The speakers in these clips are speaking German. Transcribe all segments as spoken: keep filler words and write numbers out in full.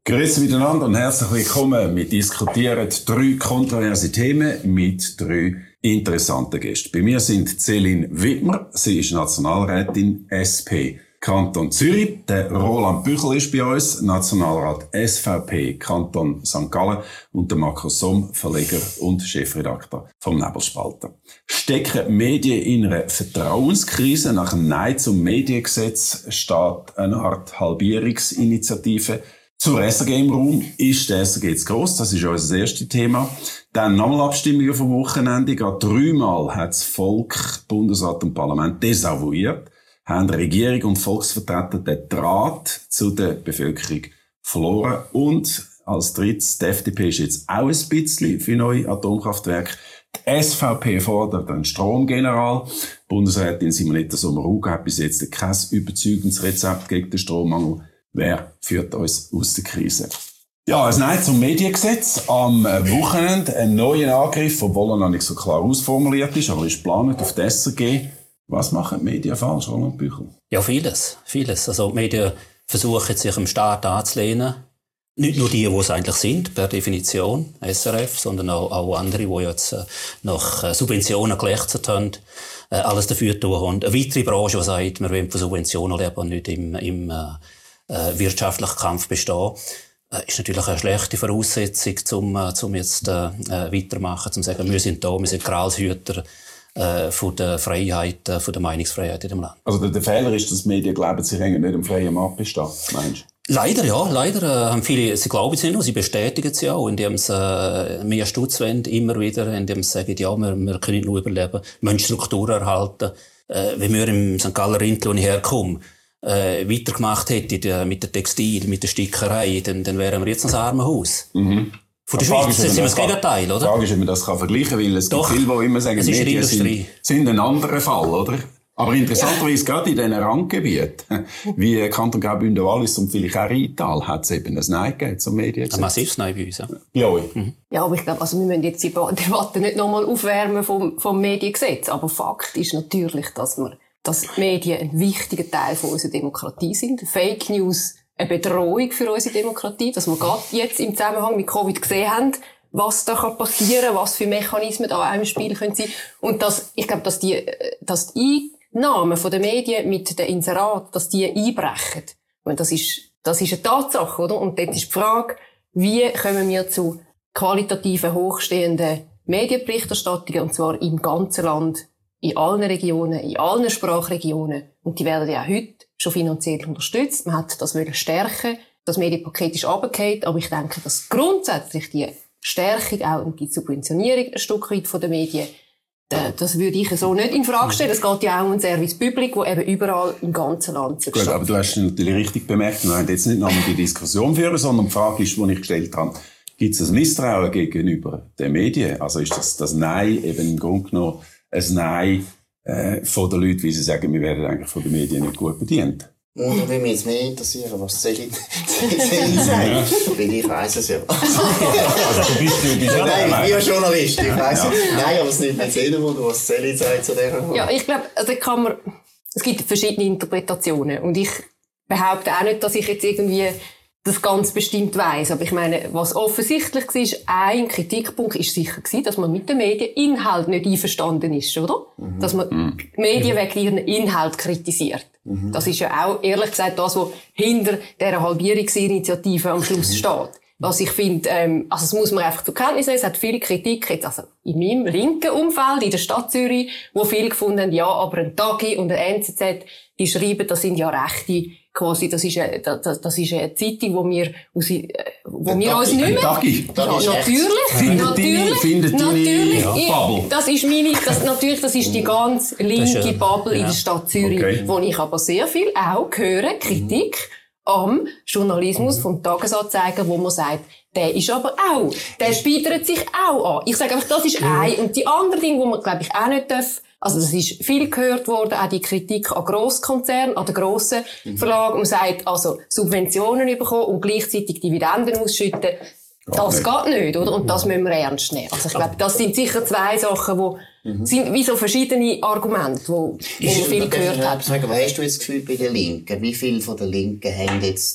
Grüezi miteinander und herzlich willkommen. Wir diskutieren drei kontroverse Themen mit drei interessanten Gästen. Bei mir sind Céline Wittmer, sie ist Nationalrätin S P Kanton Zürich. Der Roland Büchel ist bei uns, Nationalrat S V P Kanton Sankt Gallen. Und der Markus Somm, Verleger und Chefredakteur vom Nebelspalter. Stecken Medien in einer Vertrauenskrise? Nach einem Nein zum Mediengesetz steht eine Art Halbierungsinitiative zur S R G im Raum. Ist der S R G zu gross? Das ist unser erstes Thema. Dann nochmal Abstimmungen vom Wochenende. Gerade dreimal hat das Volk, Bundesrat und Parlament desavouiert, haben Regierung und Volksvertreter den Draht zu der Bevölkerung verloren. Und als drittes, die F D P ist jetzt auch ein bisschen für neue Atomkraftwerke. Die S V P fordert einen Stromgeneral. Bundesrätin Simonetta Sommaruga hat bis jetzt kein überzeugendes Rezept gegen den Strommangel. Wer führt uns aus der Krise? Ja, ein Nein zum Mediengesetz. Am Wochenende ein neuer Angriff, obwohl er noch nicht so klar ausformuliert ist, aber ist geplant auf die S R G. Was machen die Medien falsch, Roland Büchel? Ja, vieles. vieles. Also die Medien versuchen sich am Staat anzulehnen. Nicht nur die, die es eigentlich sind, per Definition, S R F, sondern auch, auch andere, die jetzt äh, nach äh, Subventionen gelächzt haben, äh, alles dafür tun haben. Eine weitere Branche, die sagt, wir wollen von Subventionen leben und nicht im, im äh, äh, wirtschaftlichen Kampf bestehen, äh, ist natürlich eine schlechte Voraussetzung, um äh, zum jetzt äh, weitermachen, um zu sagen, wir sind da, wir sind Gralshüter äh, von der Freiheit, äh, von der Meinungsfreiheit in dem Land. Also der, der Fehler ist, dass die Medien glauben, sie hängen nicht am freien Markt bestehen, meinst du? Leider, ja. Leider äh, haben viele, sie glauben es nicht nur, sie bestätigen es ja auch, indem sie äh, mehr Stutz wollen, immer wieder, indem sie sagen, ja, wir, wir können nicht nur überleben, wir müssen Strukturen erhalten. Äh, wenn wir im Sankt Galler Rindl, wo ich herkomme, äh, weitergemacht hätten mit der Textil, mit der Stickerei, dann, dann wären wir jetzt ein Armenhaus. Mhm. Von der Schweiz sind wir das Gegenteil, oder? Die Frage ist, ob man das vergleichen kann, weil es Doch, gibt viele, die immer sagen, Medien sind, sind ein anderer Fall, oder? Aber interessanterweise, ja, gerade in diesen Randgebieten, wie Kanton Graubünden, Wallis und vielleicht auch Rheintal, hat es eben ein Nein gegeben zum Mediengesetz. Ein massives Nein bei uns, ja. Ja, mhm. ja, aber ich glaube, also wir müssen jetzt die Debatte nicht nochmal aufwärmen vom, vom Mediengesetz. Aber Fakt ist natürlich, dass wir, dass die Medien ein wichtiger Teil von unserer Demokratie sind. Fake News eine Bedrohung für unsere Demokratie, dass wir gerade jetzt im Zusammenhang mit Covid gesehen haben, was da passieren kann, was für Mechanismen da auch im Spiel können sein. Und dass, ich glaube, dass die, dass die Einnahmen von den Medien mit den Inseraten, dass die einbrechen. Und das ist, das ist eine Tatsache, oder? Und dort ist die Frage, wie kommen wir zu qualitativen, hochstehenden Medienberichterstattungen, und zwar im ganzen Land, in allen Regionen, in allen Sprachregionen. Und die werden ja auch heute schon finanziell unterstützt. Man hat das wollen stärken. Das Medienpaket ist runtergefallen. Aber ich denke, dass grundsätzlich die Stärkung auch und die Subventionierung ein Stück weit von den Medien, das würde ich so nicht in Frage stellen. Es geht ja auch um ein Service Public, das eben überall im ganzen Land zu Gut, aber du hast natürlich richtig bemerkt, wir wollen jetzt nicht nochmal die Diskussion führen, sondern die Frage ist, die ich gestellt habe, gibt es ein Misstrauen gegenüber den Medien? Also ist das, das Nein eben im Grunde genommen ein Nein äh, von den Leuten, wie sie sagen, wir werden eigentlich von den Medien nicht gut bedient? Da würde mich jetzt mehr interessieren, was Céline sagt. Weil ich weiss es ja. Also du bist, du bist ja Nein, ich bin ja Journalist, ich weiss ja. Nein, aber es nimmt mich jetzt Wunder, was Céline sagt zu dieser. Ja, ich glaube, also kann man, es gibt verschiedene Interpretationen. Und ich behaupte auch nicht, dass ich jetzt irgendwie das ganz bestimmt weiss. Aber ich meine, was offensichtlich war, ein Kritikpunkt ist sicher gewesen, dass man mit den Medieninhalt nicht einverstanden ist, oder? Mhm. Dass man mhm. die Medien wegen ihren Inhalt kritisiert. Mhm. Das ist ja auch, ehrlich gesagt, das, was hinter dieser Halbierungsinitiative am Schluss steht. Was ich finde, ähm, also das muss man einfach zur Kenntnis nehmen, es hat viele Kritik, jetzt also in meinem linken Umfeld, in der Stadt Zürich, wo viele gefunden haben, ja, aber ein Tagi und ein N Z Z, die schreiben, das sind ja Rechte, quasi, das ist eine, das, das ist eine Zeitung, wo wir, aus, wo wir uns nicht mehr... Tagi. Ja, natürlich, findet natürlich, findet natürlich. Ja, Bubble. Das ist meine, das, natürlich, das ist die ganz linke Bubble ja. in der Stadt Zürich, okay. Wo ich aber sehr viel auch höre, Kritik mhm. am Journalismus mhm. vom Tagesanzeiger, wo man sagt, der ist aber auch, der bietet sich auch an. Ich sage einfach, das ist mhm. ein. Und die andere Dinge, wo man, glaube ich, auch nicht darf, also das ist viel gehört worden, auch die Kritik an Grosskonzernen, an den grossen mhm. Verlagen. Man sagt, also Subventionen bekommen und gleichzeitig Dividenden ausschütten, geht das nicht. geht nicht, oder? Und das müssen wir ernst nehmen. Also ich glaube, das sind sicher zwei Sachen, die mhm. sind wie so verschiedene Argumente, wo, wo man viel gehört hat. Sagen, was hast du jetzt das Gefühl bei den Linken? Wie viele von den Linken haben jetzt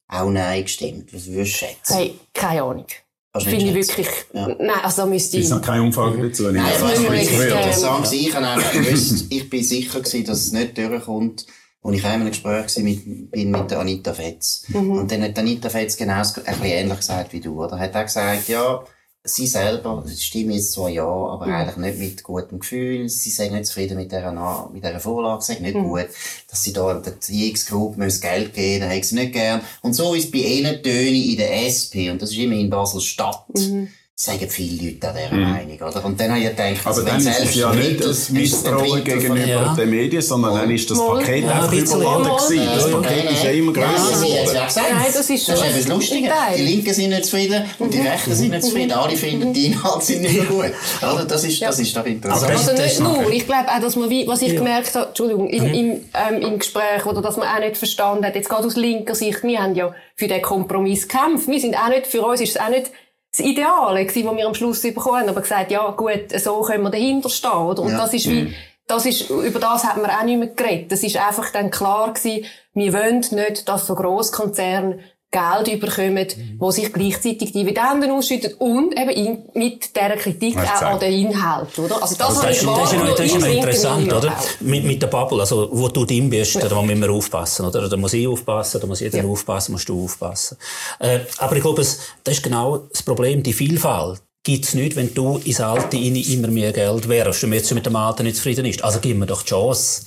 auch Nein gestimmt? Was würdest du schätzen? Hey, keine Ahnung. Finde ich wirklich, ja. Nein, also da müsste ich... Es ist noch keine Umfrage dazu. Nein, das das ist war extrem. interessant. Ich habe auch gewusst, ich bin sicher gewesen, dass es nicht durchkommt, als ich einmal im Gespräch mit, bin mit der Anita Fetz. Mhm. Und dann hat Anita Fetz genau ein bisschen ähnlich gesagt wie du, oder? Hat auch gesagt, ja, sie selber, das stimmt jetzt zwar ja, aber mhm. eigentlich nicht mit gutem Gefühl. Sie sind nicht zufrieden mit dieser, mit dieser Vorlage, sie sind nicht mhm. gut, dass sie da der T X-Group Geld geben, das hätten sie nicht gern. Und so ist es bei ihnen Töne in der S P, und das ist immer in Basel-Stadt. Mhm. Sagen viele Leute an dieser mhm. Meinung, oder? Und dann habe ich gedacht, also aber dann ist es ja nicht das Misstrauen gegenüber ja. den Medien, sondern oh. dann ist das Paket ja, einfach überladen gewesen. Ja, das Paket ist ja immer grösser geworden. Nein, das ist das ist das Lustige. Die Linken sind nicht zufrieden und die Rechten sind nicht zufrieden. Alle finden, die Inhalte sind nicht mehr gut. Oder? Das ist, das ist doch interessant. Also nicht nur. Ich glaube auch, dass man, wie, was ich ja. gemerkt habe, Entschuldigung, im, im, ähm, im Gespräch, oder dass man auch nicht verstanden hat, jetzt gerade aus linker Sicht, wir haben ja für den Kompromiss gekämpft. Wir sind auch nicht, für uns ist es auch nicht das Ideale gewesen, was wir am Schluss bekommen haben, aber gesagt, ja, gut, so können wir dahinter stehen, oder? Und ja. das ist wie, das ist, über das hat man auch nicht mehr geredet. Das ist einfach dann klar gewesen, wir wollen nicht, dass so Grosskonzerne Geld überkommen, mhm. wo sich gleichzeitig Dividenden ausschütten und eben in, mit dieser Kritik auch an den Inhalt, oder? Also das, also das, ist, das, ist, noch, das ist noch interessant, oder? Mit, mit der Bubble, also wo du drin bist, ja. da müssen wir aufpassen, oder? Da muss ich aufpassen, da muss jeder ja. aufpassen, musst du aufpassen. Äh, aber ich glaube, das ist genau das Problem, die Vielfalt gibt's nicht, wenn du ins Alte immer mehr Geld wärst und jetzt schon mit dem Alten nicht zufrieden ist. Also gib mir doch die Chance,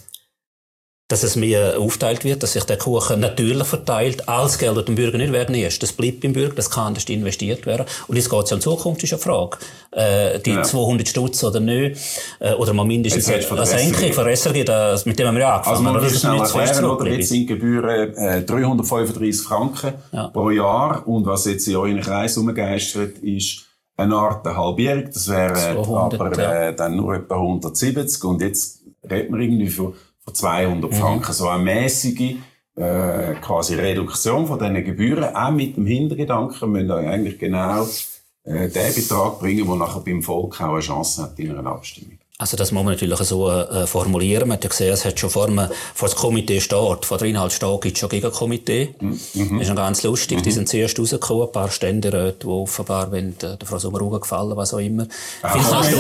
dass es mehr aufteilt wird, dass sich der Kuchen natürlich verteilt, als Geld, das dem Bürger nicht wegnimmst. Das bleibt beim Bürger, das kann anders investiert werden. Und jetzt geht es ja in Zukunft, ist eine Frage. Äh, die ja. zweihundert Stutz oder nicht, äh, oder mal mindestens eine Senkung von S R G, das, mit dem haben wir ja angefangen. Also man muss schnell erklären, oder? Jetzt sind Gebühren äh, dreihundertfünfunddreissig Franken ja. pro Jahr, und was jetzt in euren Kreis umgeistert ist, eine Art Halbierung, das wäre aber äh, dann nur etwa hundertsiebzig, und jetzt reden wir irgendwie von zweihundert Franken, mhm. so eine mäßige äh, quasi Reduktion von diesen Gebühren, auch mit dem Hintergedanken, müssen wir eigentlich genau äh, den Betrag bringen, der nachher beim Volk auch eine Chance hat in einer Abstimmung. Also das muss man natürlich so äh, formulieren. Man hat ja gesehen, es hat schon vor, dem, vor das Komitee steht, vor der Inhaltsstaat gibt es schon Gegenkomitee. Mhm. Das ist noch ganz lustig. Mhm. Die sind zuerst rausgekommen, ein paar Ständeräte, die offenbar, wenn der, der Frau Sommaruga gefallen, was auch immer. Ah, ich finde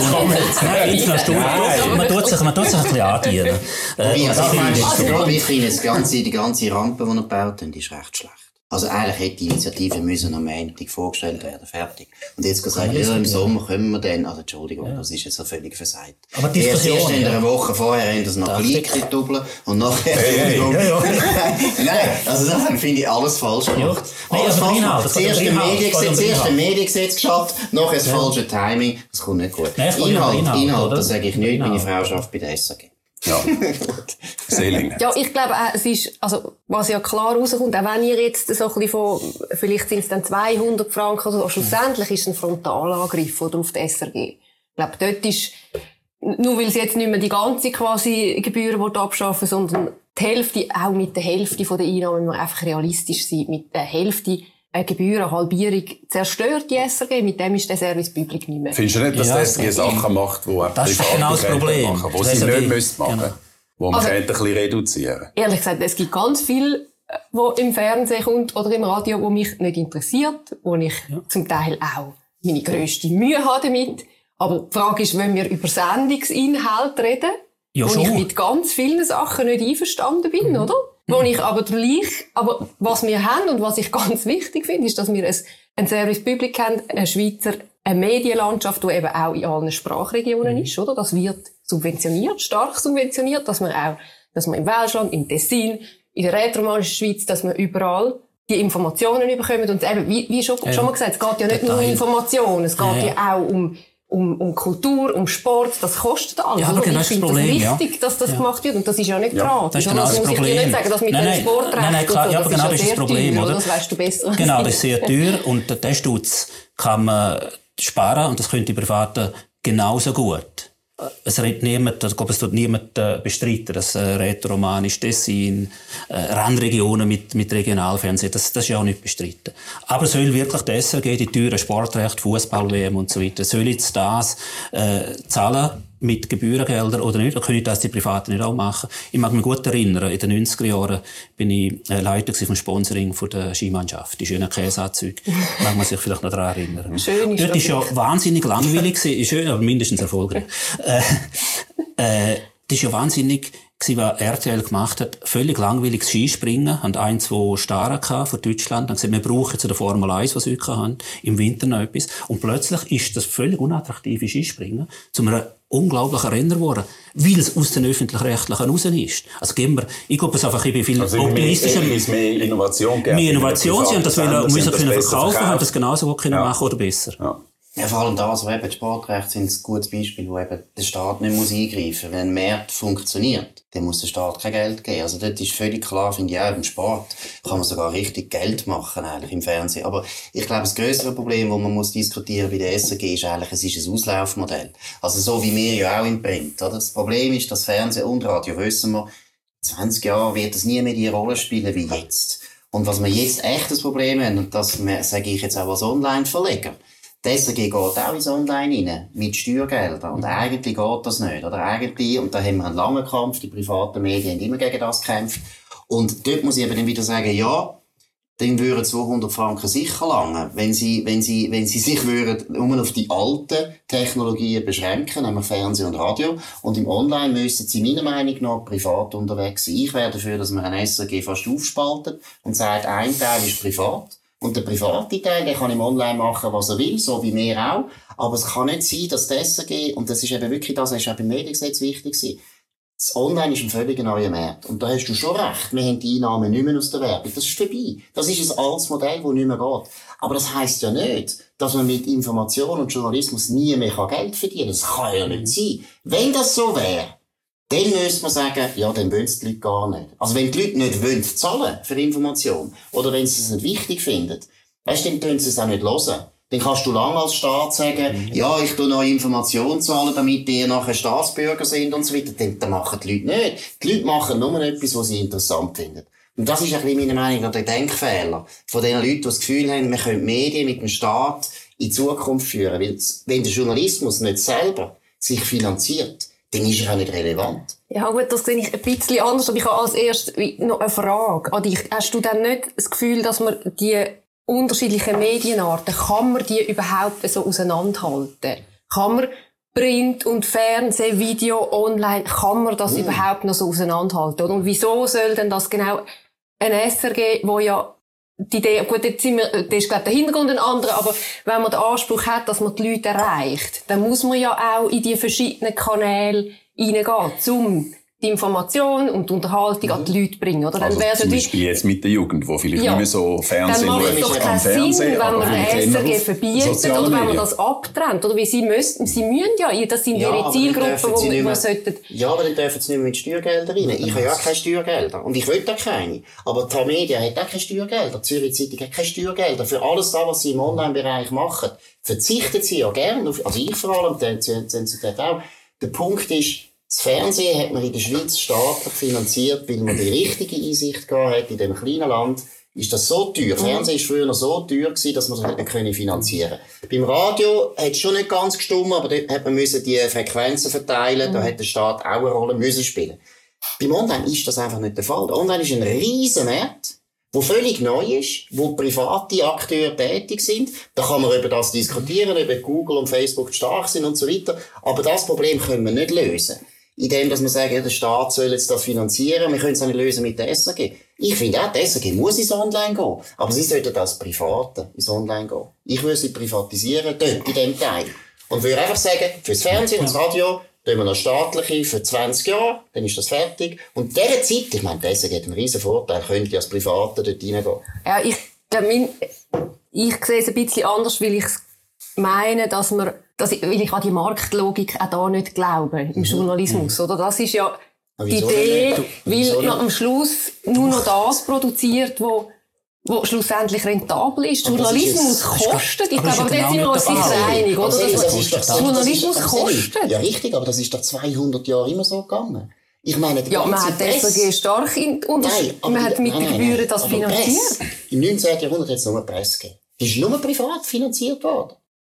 es noch Stunde. Man tut sich, man tut sich ein bisschen andienen. Äh, also, ich finde, das ganze, die ganze Rampe, die er gebaut haben, ist recht schlecht. Also eigentlich hätte die Initiative müssen am Montag vorgestellt werden, fertig. Und jetzt gesagt, ja, im Sommer können wir dann, also Entschuldigung, ja. das ist jetzt so völlig versagt. Aber die Diskussion, erst in einer Woche vorher haben das noch gleich doppelt und nachher, hey, hey. ja, ja. Nein, also das finde ich alles falsch gemacht. Ja. Alles Nein, falsch. Das erste Mediengesetz, das erste Mediengesetz geschafft, nachher das ja. falsche Timing, das kommt nicht gut. Nein, Inhalt, Inhalt, Inhalt, das sage ich nicht, meine Frau arbeitet bei der S A G. Ja. Seeling. Ja, ich glaube, es ist, also, was ja klar rauskommt, auch wenn ihr jetzt so ein bisschen von, vielleicht sind es dann zweihundert Franken oder so, schlussendlich ist es ein Frontalangriff, oder, auf die S R G. Ich glaube, dort ist, nur weil sie jetzt nicht mehr die ganze quasi Gebühren abschaffen, sondern die Hälfte, auch mit der Hälfte von der Einnahmen, wenn wir einfach realistisch sind, mit der Hälfte eine Gebührenhalbierung zerstört die S R G, mit dem ist der Service Public nicht mehr. Findest du nicht, dass ja, die S R G Sachen macht, die auch das ist genau das Problem machen, die sie nicht müssen machen müssen, die man also, ein bisschen reduzieren. Ehrlich gesagt, es gibt ganz viel, was im Fernsehen kommt oder im Radio, was mich nicht interessiert, wo ich ja. zum Teil auch meine grösste Mühe habe damit. Aber die Frage ist, wenn wir über Sendungsinhalt reden, ja, wo schon. ich mit ganz vielen Sachen nicht einverstanden bin, mhm. oder? Wo ich aber gleich, aber was wir haben und was ich ganz wichtig finde, ist, dass wir ein, ein Service Public haben, eine Schweizer, eine Medienlandschaft, die eben auch in allen Sprachregionen mhm. ist, oder? Das wird subventioniert, stark subventioniert, dass man auch, dass man im Welschland, im Tessin, in der rätoromanischen Schweiz, dass man überall die Informationen bekommen. Und eben, wie, wie schon, ja. schon mal gesagt, es geht ja nicht nur um Informationen, es geht ja, ja auch um, Um, um Kultur, um Sport, das kostet alles. Ja, aber genau ich das finde Problem, das wichtig, ja. dass das ja. gemacht wird. Und das ist ja nicht ja, gratis. Das ist genau das, das muss Problem. Ich dir nicht sagen, dass mit nein, dem Sportrecht nein, nein, klar, so, ja, aber genau das ist das Problem, teuer, oder? Das weißt du besser. Genau, das ist sehr teuer. Und den Stutz kann man sparen. Und das könnte die Privaten genauso gut. Es redet niemand, ich glaube, es tut niemand äh, bestreiten, dass äh, rätoromanisch Tessin, äh, Randregionen mit, mit Regionalfernsehen, das, das ist ja auch nicht bestritten. Aber soll wirklich die S R G, die teuren Sportrechte, Fußball-W M und so weiter, soll jetzt das äh, zahlen mit Gebührengeldern oder nicht, oder können das die Privaten nicht auch machen? Ich mag mich gut erinnern, in den neunziger Jahren bin ich äh, Leiter vom Sponsoring von der Skimannschaft. Die schönen Käseanzüge. Mag man sich vielleicht noch daran erinnern. Schön ist das. Das war ja wahnsinnig langweilig gewesen. Schön, aber mindestens erfolgreich. äh, äh, das ist ja wahnsinnig gewesen, was R T L gemacht hat. Völlig langweiliges Skispringen. Haben ein, zwei Starren gehabt von Deutschland. Dann gesagt, wir brauchen jetzt der Formel eins, was wir heute haben. Im Winter noch etwas. Und plötzlich ist das völlig unattraktive Skispringen zu einem unglaublichen Renner geworden. Weil es aus den Öffentlich-Rechtlichen raus ist. Also geben wir, ich glaube es einfach, ich bin viel also optimistischer. Mehr, mehr Innovation geben. Mehr Innovation, sie haben das wollen, müssen können verkaufen, haben das genauso gut können ja. machen oder besser. Ja. Ja, vor allem das, wo eben die Sportrechte sind, ein gutes Beispiel, wo eben der Staat nicht muss eingreifen muss. Wenn ein Markt funktioniert, dann muss der Staat kein Geld geben. Also dort ist völlig klar, finde ich auch, im Sport kann man sogar richtig Geld machen, eigentlich, im Fernsehen. Aber ich glaube, das grössere Problem, das man muss diskutieren bei der S R G, ist eigentlich, es ist ein Auslaufmodell. Also so wie wir ja auch im Print, oder? Das Problem ist, dass Fernsehen und Radio, wissen wir, in zwanzig Jahren wird es nie mehr die Rolle spielen wie jetzt. Und was wir jetzt echt das Problem haben, und das sage ich jetzt auch als Online-Verleger, die S R G geht auch ins Online rein, mit Steuergeldern. Und eigentlich geht das nicht, oder? Eigentlich, und da haben wir einen langen Kampf, die privaten Medien haben immer gegen das gekämpft. Und dort muss ich eben dann wieder sagen, ja, dann würden zweihundert Franken sicher langen, wenn sie, wenn sie, wenn sie sich würden, nur auf die alten Technologien beschränken, nämlich Fernsehen und Radio. Und im Online müssten sie meiner Meinung nach privat unterwegs sein. Ich wäre dafür, dass man ein S R G fast aufspaltet und sagt, ein Teil ist privat. Und der private Teil, der kann im Online machen, was er will, so wie wir auch. Aber es kann nicht sein, dass das S R G, und das ist eben wirklich das, das ist auch beim Mediengesetz wichtig gewesen, das Online ist ein völlig neuer Markt. Und da hast du schon recht, wir haben die Einnahmen nicht mehr aus der Werbung. Das ist vorbei. Das ist ein altes Modell, das nicht mehr geht. Aber das heisst ja nicht, dass man mit Information und Journalismus nie mehr Geld verdienen kann. Das kann ja nicht sein. Wenn das so wäre, dann müsste man sagen, ja, dann wollen es die Leute gar nicht. Also wenn die Leute nicht wollen zahlen für Information, oder wenn sie es nicht wichtig finden, weißt du, dann können sie es auch nicht hören. Dann kannst du lange als Staat sagen, mhm. ja, ich tue noch Information zahlen, damit die nachher Staatsbürger sind und so weiter. Dann, dann machen die Leute nicht. Die Leute machen nur etwas, was sie interessant finden. Und das ist ein bisschen meine Meinung nach der Denkfehler von den Leuten, die das Gefühl haben, wir können Medien mit dem Staat in die Zukunft führen. Weil, wenn der Journalismus nicht selber sich finanziert, dann ist er auch nicht relevant. Ja gut, das sehe ich ein bisschen anders, aber ich habe als erstes noch eine Frage an dich. Hast du denn nicht das Gefühl, dass man die unterschiedlichen Medienarten, kann man die überhaupt so auseinanderhalten? Kann man Print und Fernsehen, Video, Online, kann man das mm. überhaupt noch so auseinanderhalten? Und wieso soll denn das genau ein S R G, wo ja die Idee, gut, jetzt sind wir, das ist, glaube ich, der Hintergrund ein anderer, aber wenn man den Anspruch hat, dass man die Leute erreicht, dann muss man ja auch in die verschiedenen Kanäle reingehen, um die Information und die Unterhaltung mhm. an die Leute bringen, oder? Dann also zum Beispiel jetzt mit der Jugend, wo vielleicht ja. nicht mehr so Fernsehen dann macht es doch keinen Sinn, wenn man den S R G verbietet oder wenn man das abtrennt, oder wie sie müssen, sie müssen ja, das sind ja, ihre Zielgruppen, wo man, man sollten... Ja, aber dann dürfen sie nicht mehr mit Steuergeldern rein. Ich habe ja keine Steuergelder. Und ich will da keine. Aber die Media hat auch keine Steuergelder. Die Zürich Zeitung hat keine Steuergelder. Für alles das, was sie im Online-Bereich machen, verzichten sie ja gerne auf, also ich vor allem, die N Z Z auch. Der Punkt ist, das Fernsehen hat man in der Schweiz staatlich finanziert, weil man die richtige Einsicht gehabt hat. In diesem kleinen Land ist das so teuer. Mhm. Fernsehen war früher noch so teuer gewesen, dass man das nicht mehr finanzieren konnte. Beim Radio hat es schon nicht ganz gestimmt, aber dort hat man müssen die Frequenzen verteilen. Mhm. Da hat der Staat auch eine Rolle müssen spielen. Beim Online ist das einfach nicht der Fall. Der Online ist ein riesen Markt, wo völlig neu ist, wo private Akteure tätig sind. Da kann man über das diskutieren, über Google und Facebook stark sind und so weiter. Aber das Problem können wir nicht lösen. Indem, dass wir sagen, ja, der Staat soll jetzt das finanzieren. Wir können es auch nicht lösen mit der S R G. Ich finde auch, die S R G muss ins Online gehen. Aber sie sollten als Private ins Online gehen. Ich würde sie privatisieren, dort, in dem Teil. Und würde einfach sagen, fürs Fernsehen und das Radio, tun wir noch staatliche für zwanzig Jahre, dann ist das fertig. Und dieser Zeit, ich meine, die S R G hat einen riesen Vorteil, könnte als Private dort reingehen. Ja, ich, mein, ich sehe es ein bisschen anders, weil ich meine, dass man, dass ich, weil ich an die Marktlogik auch da nicht glaube, im mhm. Journalismus, oder? Das ist ja die Idee, weil man am Schluss nur noch das produziert, wo, wo schlussendlich rentabel ist. Aber Journalismus ist jetzt, kostet. Ich glaube, aber dort sind wir uns sicher einig, oder? Das das ist doch, Journalismus das ist, kostet. Ja, richtig, aber das ist doch zweihundert Jahre immer so gegangen. Ich meine, die ja, man hat die S R G stark in, nein, man hat mit den Gebühren das finanziert. Im neunzehnten Jahrhundert hat es nur Presse gegeben. Die ist nur privat finanziert worden.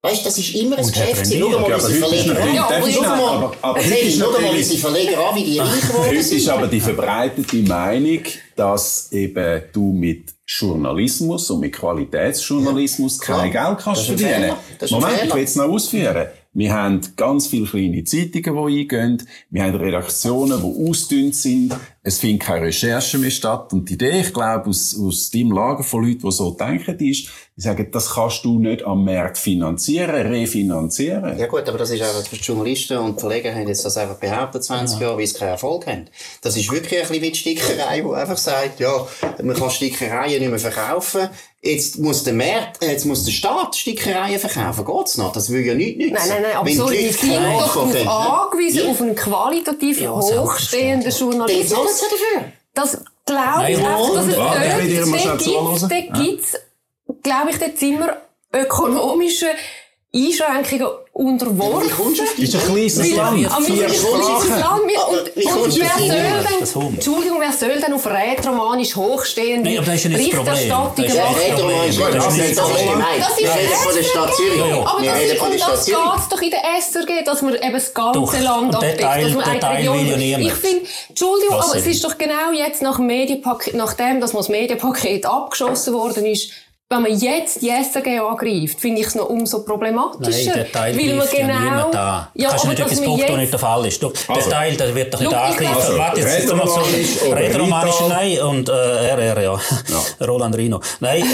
Weißt du, das ist immer ein Und Geschäft. Schau rendiert. mal, Ja, wie aber sie heute ist Verleger natürlich- an. darf ich Schau schnell? mal, Aber- aber heute erzähl, ist schau mal, wie natürlich- sie Verleger an, wie die reich geworden Heute sind. ist aber die verbreitete Meinung, dass eben du mit Journalismus und mit Qualitätsjournalismus Ja, kein klar. Geld kannst Das ist ein verdienen. Fehler. Das ist ein Moment, ich Fehler. will es noch ausführen. Wir haben ganz viele kleine Zeitungen, die eingehen. Wir haben Redaktionen, die ausdünnt sind. Es findet keine Recherche mehr statt. Und die Idee, ich glaube, aus, aus deinem Lager von Leuten, die so denken, ist, die sagen, das kannst du nicht am Markt finanzieren, refinanzieren. Ja gut, aber das ist einfach, die Journalisten und die Verleger haben jetzt das einfach behauptet, zwanzig Jahre, weil sie keinen Erfolg haben. Das ist wirklich ein bisschen wie die Stickerei, die einfach sagt, ja, man kann Stickereien nicht mehr verkaufen. Jetzt muss der Markt, jetzt muss der Staat Stickereien verkaufen. Geht's noch? Das will ja nicht nützen. Nein, nein, nein, aber Wenn so, die wir Leute sind keinen doch Einkommen darauf haben, angewiesen, Ja. auf einen qualitativ Ja, hochstehenden dann Journalismus. zahlen sie dafür. Das glaube ich Nein, einfach, dass es warte, ich will dir mal schnell dort, dort zuhören. gibt's, dort gibt's, glaube ich, dort sind wir ökonomische Einschränkungen unterworfen. Wie kommst du auf die Ist ein kleines Weil- Land, am vier kleines Sprachen. Land, wir- Aber und, wie und kommst du wer auf die soll Idee? Das denn, Hund. Entschuldigung, wer soll denn auf rätoromanisch hochstehende Nein, aber das ist ja nicht das Problem. Berichterstattungen Das ist Ja, machen? nicht red doch mal, Das gut, ist das nicht ist das das Problem. gemeint. Das ist Wir reden von der Stadt Zürich. Ja, ja. Aber Wir das reden ist, von um der Stadt das Zürich. geht's doch in der S R G, dass man eben das ganze Doch. Land Und der abdeckt. Teil- dass man der eine Teil Region- will ja niemand. Ich finde, Entschuldigung, Was aber es denn? ist doch genau jetzt nach dem Medienpaket, nachdem, dass man das Medienpaket abgeschossen worden ist, wenn man jetzt die S R G angreift, finde ich es noch umso problematischer. Nein, der Teil weil man greift ja genau, niemand an. Du ja, kannst aber nicht dass etwas man behaupten, was jetzt- nicht der Fall ist. Du, Also, der Teil, der wird doch nicht schau, ich angegriffen. glaube- Warte, jetzt jetzt mal so. Rätoromanisch oder Rätoromanisch, Rital? nein, und äh, R R, ja. Roland Rino. Nein,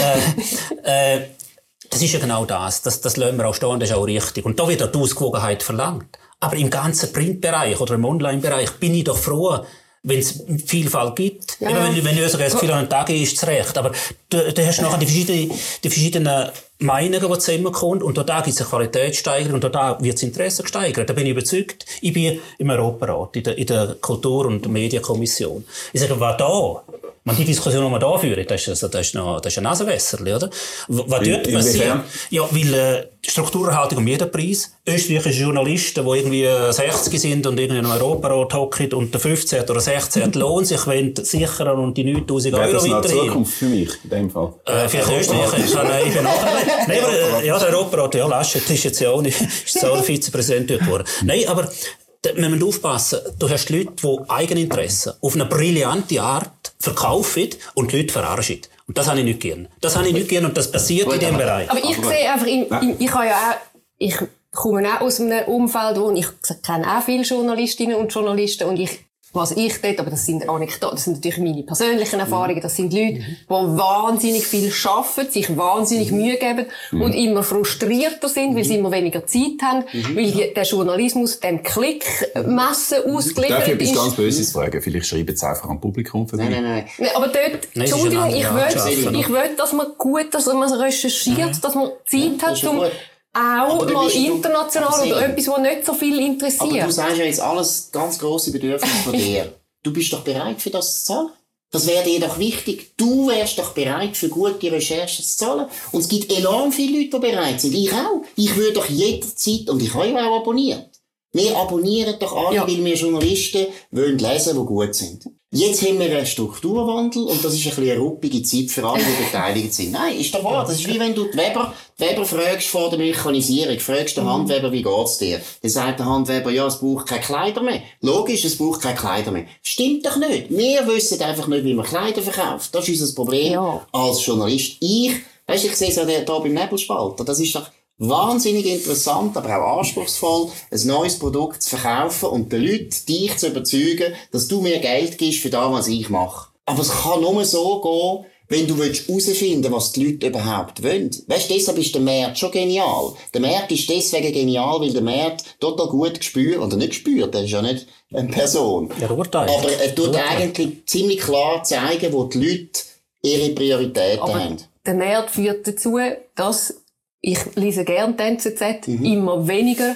äh, äh, das ist ja genau das. Das, das lassen wir auch stehen, das ist auch richtig. Und da wird auch die Ausgewogenheit verlangt. Aber im ganzen Printbereich oder im Online-Bereich bin ich doch froh, wenn es Vielfalt gibt. Ja, Eben, ja. wenn, wenn ich sogar das Gefühl habe, ein Tag ist es recht. Aber du, du hast nachher die verschiedenen, die verschiedenen Meinungen, die zusammenkommen. Und da gibt es eine Qualitätssteigerung und da wird das Interesse gesteigert. Da bin ich überzeugt. Ich bin im Europarat, in der, in der Kultur- und Medienkommission. Ich sage, was da? Man, die Diskussion, die wir da führen, das ist, das ist, noch, das ist ein Nasenwässerli, oder? W- Was In- dort passiert? inwiefern? Ja, weil äh, Strukturerhaltung um jeden Preis. Österreichische Journalisten, die irgendwie äh, sechzig sind und irgendwie im Europarat hocken und der fünfzehnte oder sechzehnte Lohn sich wollen sichern und die neuntausend Wäre Euro das noch eine weiterhin. Zukunft für mich, in dem Fall? Äh, vielleicht Österreich, ich kann ich bin nachher. Nein, aber, äh, ja, der Europarat, ja, Laschet ist jetzt ja auch nicht, ist jetzt auch der Vizepräsident dort geworden. Nein, aber, da- wir müssen aufpassen, du hast Leute, die Eigeninteressen auf eine brillante Art verkaufen und die Leute verarschen. Und das habe ich nicht gern. Das habe ich nicht gern und das passiert Gut, in diesem aber- Bereich. Aber ich sehe einfach, in, in, ich habe ja auch, ich komme auch aus einem Umfeld, wo ich kenne auch viele Journalistinnen und Journalisten und ich, was ich dort, aber das sind Anekdoten, das sind natürlich meine persönlichen Erfahrungen, das sind Leute, die wahnsinnig viel arbeiten, sich wahnsinnig Mühe geben und immer frustrierter sind, weil sie immer weniger Zeit haben, weil die, der Journalismus dem Klickmessen ausgeliefert Darf ich etwas ist. ganz Böses fragen? Vielleicht schreiben Sie einfach am Publikum vorbei. Nein, nein, nein. Nein, aber dort, Nein, es ist Entschuldigung, eine ich andere Art zu will, arbeiten. ich will, dass man gut, dass man recherchiert, dass man Zeit das hat, ist ja um gut. auch Aber du mal bist- du- international aber oder Silvia, etwas, was nicht so viel Aber du interessiert. sagst ja jetzt alles ganz grosse Bedürfnisse von dir. Du bist doch bereit für das zu zahlen? Das wäre dir doch wichtig. Du wärst doch bereit, für gute Recherchen zu zahlen. Und es gibt enorm viele Leute, die bereit sind. Ich auch. Ich würde doch jederzeit, und ich habe ja auch abonniert. Wir abonnieren doch alle, Ja. weil wir Journalisten wollen lesen, die gut sind. Jetzt haben wir einen Strukturwandel und das ist ein bisschen eine ruppige Zeit für alle, die beteiligt sind. Nein, ist doch wahr. Das ist wie wenn du die Weber, die Weber fragst vor der Mechanisierung, fragst den Handweber, wie geht's dir? Dann sagt der Handweber, ja, es braucht keine Kleider mehr. Logisch, es braucht keine Kleider mehr. Stimmt doch nicht. Wir wissen einfach nicht, wie man Kleider verkauft. Das ist unser Problem Ja. als Journalist. Ich, weisst, ich sehe es ja hier beim Nebelspalter. Das ist doch wahnsinnig interessant, aber auch anspruchsvoll, ein neues Produkt zu verkaufen und den Leuten, dich zu überzeugen, dass du mir Geld gibst für das, was ich mache. Aber es kann nur so gehen, wenn du herausfinden willst, was die Leute überhaupt wollen. Weisst, deshalb ist der Markt schon genial. Der Markt ist deswegen genial, weil der Markt total gut gespürt, oder nicht gespürt, der ist ja nicht eine Person. Er urteilt. Aber er tut Urteilt. eigentlich ziemlich klar zeigen, wo die Leute ihre Prioritäten Aber haben. der Markt führt dazu, dass, ich lese gerne die N Z Z, Mhm. immer weniger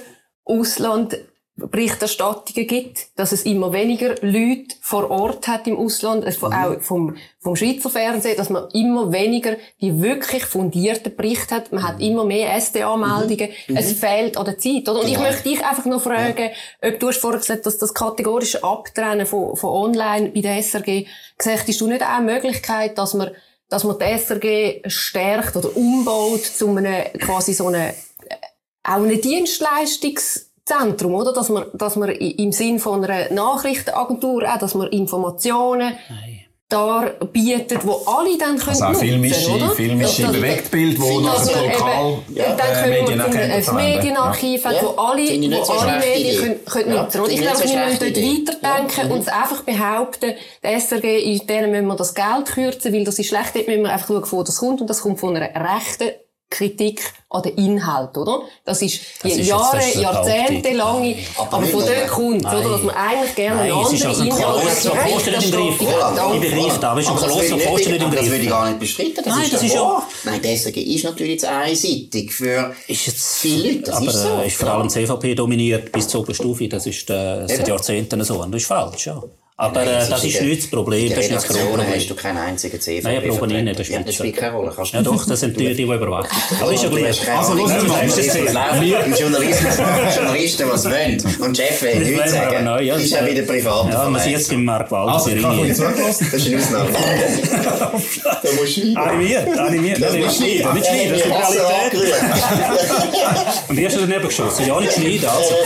Auslandberichterstattungen gibt, dass es immer weniger Leute vor Ort hat im Ausland, also Mhm. auch vom, vom Schweizer Fernsehen, dass man immer weniger die wirklich fundierten Berichte hat. Man hat immer mehr S D A-Meldungen. Es fehlt an der Zeit, oder? Und ich Mhm. Genau. möchte dich einfach noch fragen, ob du hast vorher gesagt, dass das kategorische Abtrennen von, von online bei der S R G, siehst du nicht auch eine Möglichkeit, dass man dass man die S R G stärkt oder umbaut zu einem, quasi so einem auch ein Dienstleistungszentrum, oder? Dass man, dass man im Sinn von einer Nachrichtenagentur auch, dass man Informationen Nein. da bietet, wo alle dann können also auch nutzen, filmische, oder? filmische Das- Bewegtbild, wo dass das man lokal eben, ja, dann äh, können Medien wir erkennen ein verwenden. Medienarchiv haben, Ja. wo alle, Finde ich nicht wo so alle schlechte Medien Idee. können, können Ja, nutzen. Und ich finde ich glaube, nicht so wir müssen schlechte dort Idee. weiterdenken Ja. und uns einfach behaupten, der S R G, in denen müssen wir das Geld kürzen, weil das ist schlecht. Dort müssen wir einfach schauen, wo das kommt. Und das kommt von einer rechten Kritik an den Inhalt, oder? Das ist Das die ist jetzt- Jahre, das ist eine jahrzehntelange, Aber aber nicht von nur. dort kommt, Nein. oder? Dass man eigentlich gerne Nein, einen es ist also anderen ein Inhalt Koloss, hat. der kostet nicht im Griff. Ich begreife das, aber es ist ein Aber das Koloss, will der ich kostet nicht im aber Das Griff. würde ich gar nicht bestreiten. Das Nein, ist das ja ist ja- wahr. Nein, die S R G ist natürlich zu einseitig für Ist jetzt, viele Leute. Das aber ist so. äh, ist vor allem C V P dominiert bis zur Oberstufe. Das ist äh, seit Eben. Jahrzehnten so. Und das ist falsch, ja. Aber Nein, äh, das in ist der- nicht das Problem. In Das der ist nicht das Redaktion Problem. hast du keinen einzigen C V P. Nein, ich glaube nicht, das ja, spielt das spielt keine Rolle. Kannst Ja doch, das sind die, die überwachen. Aber ist ja Du gut. hast keine Also, Ahnung, los, wie wir das machen läuft. das Im Journalismus machen Journalisten, was wollen. Und Chef will Das nichts wollen wir aber sagen. neu, ja. Ist ja wieder privat. Ja, man sieht es beim Mark Walder. Also, ich kann euch zugelassen. Das ist eine Ausnahme. Da musst du schreiben. Animiert, animiert. Nein, nicht schneiden, nicht schneiden. Das ist die Realität. Und die hast du daneben geschossen. Ja, nicht schneiden. Also.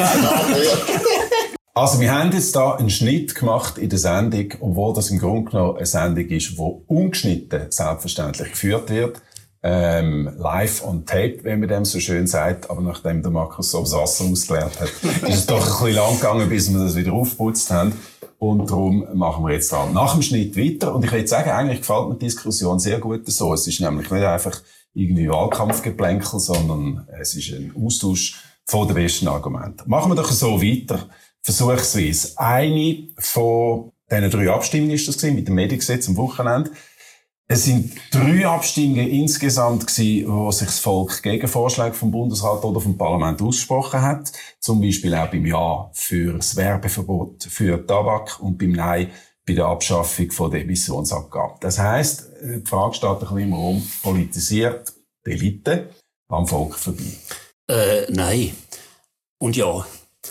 Also, wir haben jetzt da einen Schnitt gemacht in der Sendung, obwohl das im Grunde genommen eine Sendung ist, die ungeschnitten selbstverständlich geführt wird. Ähm, live on tape, wenn man dem so schön sagt. Aber nachdem der Markus so das Wasser ausgeleert hat, ist es doch ein bisschen lang gegangen, bis wir das wieder aufgeputzt haben. Und darum machen wir jetzt da nach dem Schnitt weiter. Und ich würde sagen, eigentlich gefällt mir die Diskussion sehr gut so. Es ist nämlich nicht einfach irgendwie Wahlkampfgeplänkel, sondern es ist ein Austausch von den besten Argumenten. Machen wir doch so weiter. Versuchsweise. Eine von diesen drei Abstimmungen ist das gewesen, mit dem Mediengesetz am Wochenende. Es sind drei Abstimmungen insgesamt gewesen, wo sich das Volk gegen Vorschläge vom Bundesrat oder vom Parlament ausgesprochen hat. Zum Beispiel auch beim Ja für das Werbeverbot für Tabak und beim Nein bei der Abschaffung von der Emissionsabgabe. Das heisst, die Frage steht ein bisschen im Raum, politisiert die Elite am Volk vorbei? Äh, nein. Und ja.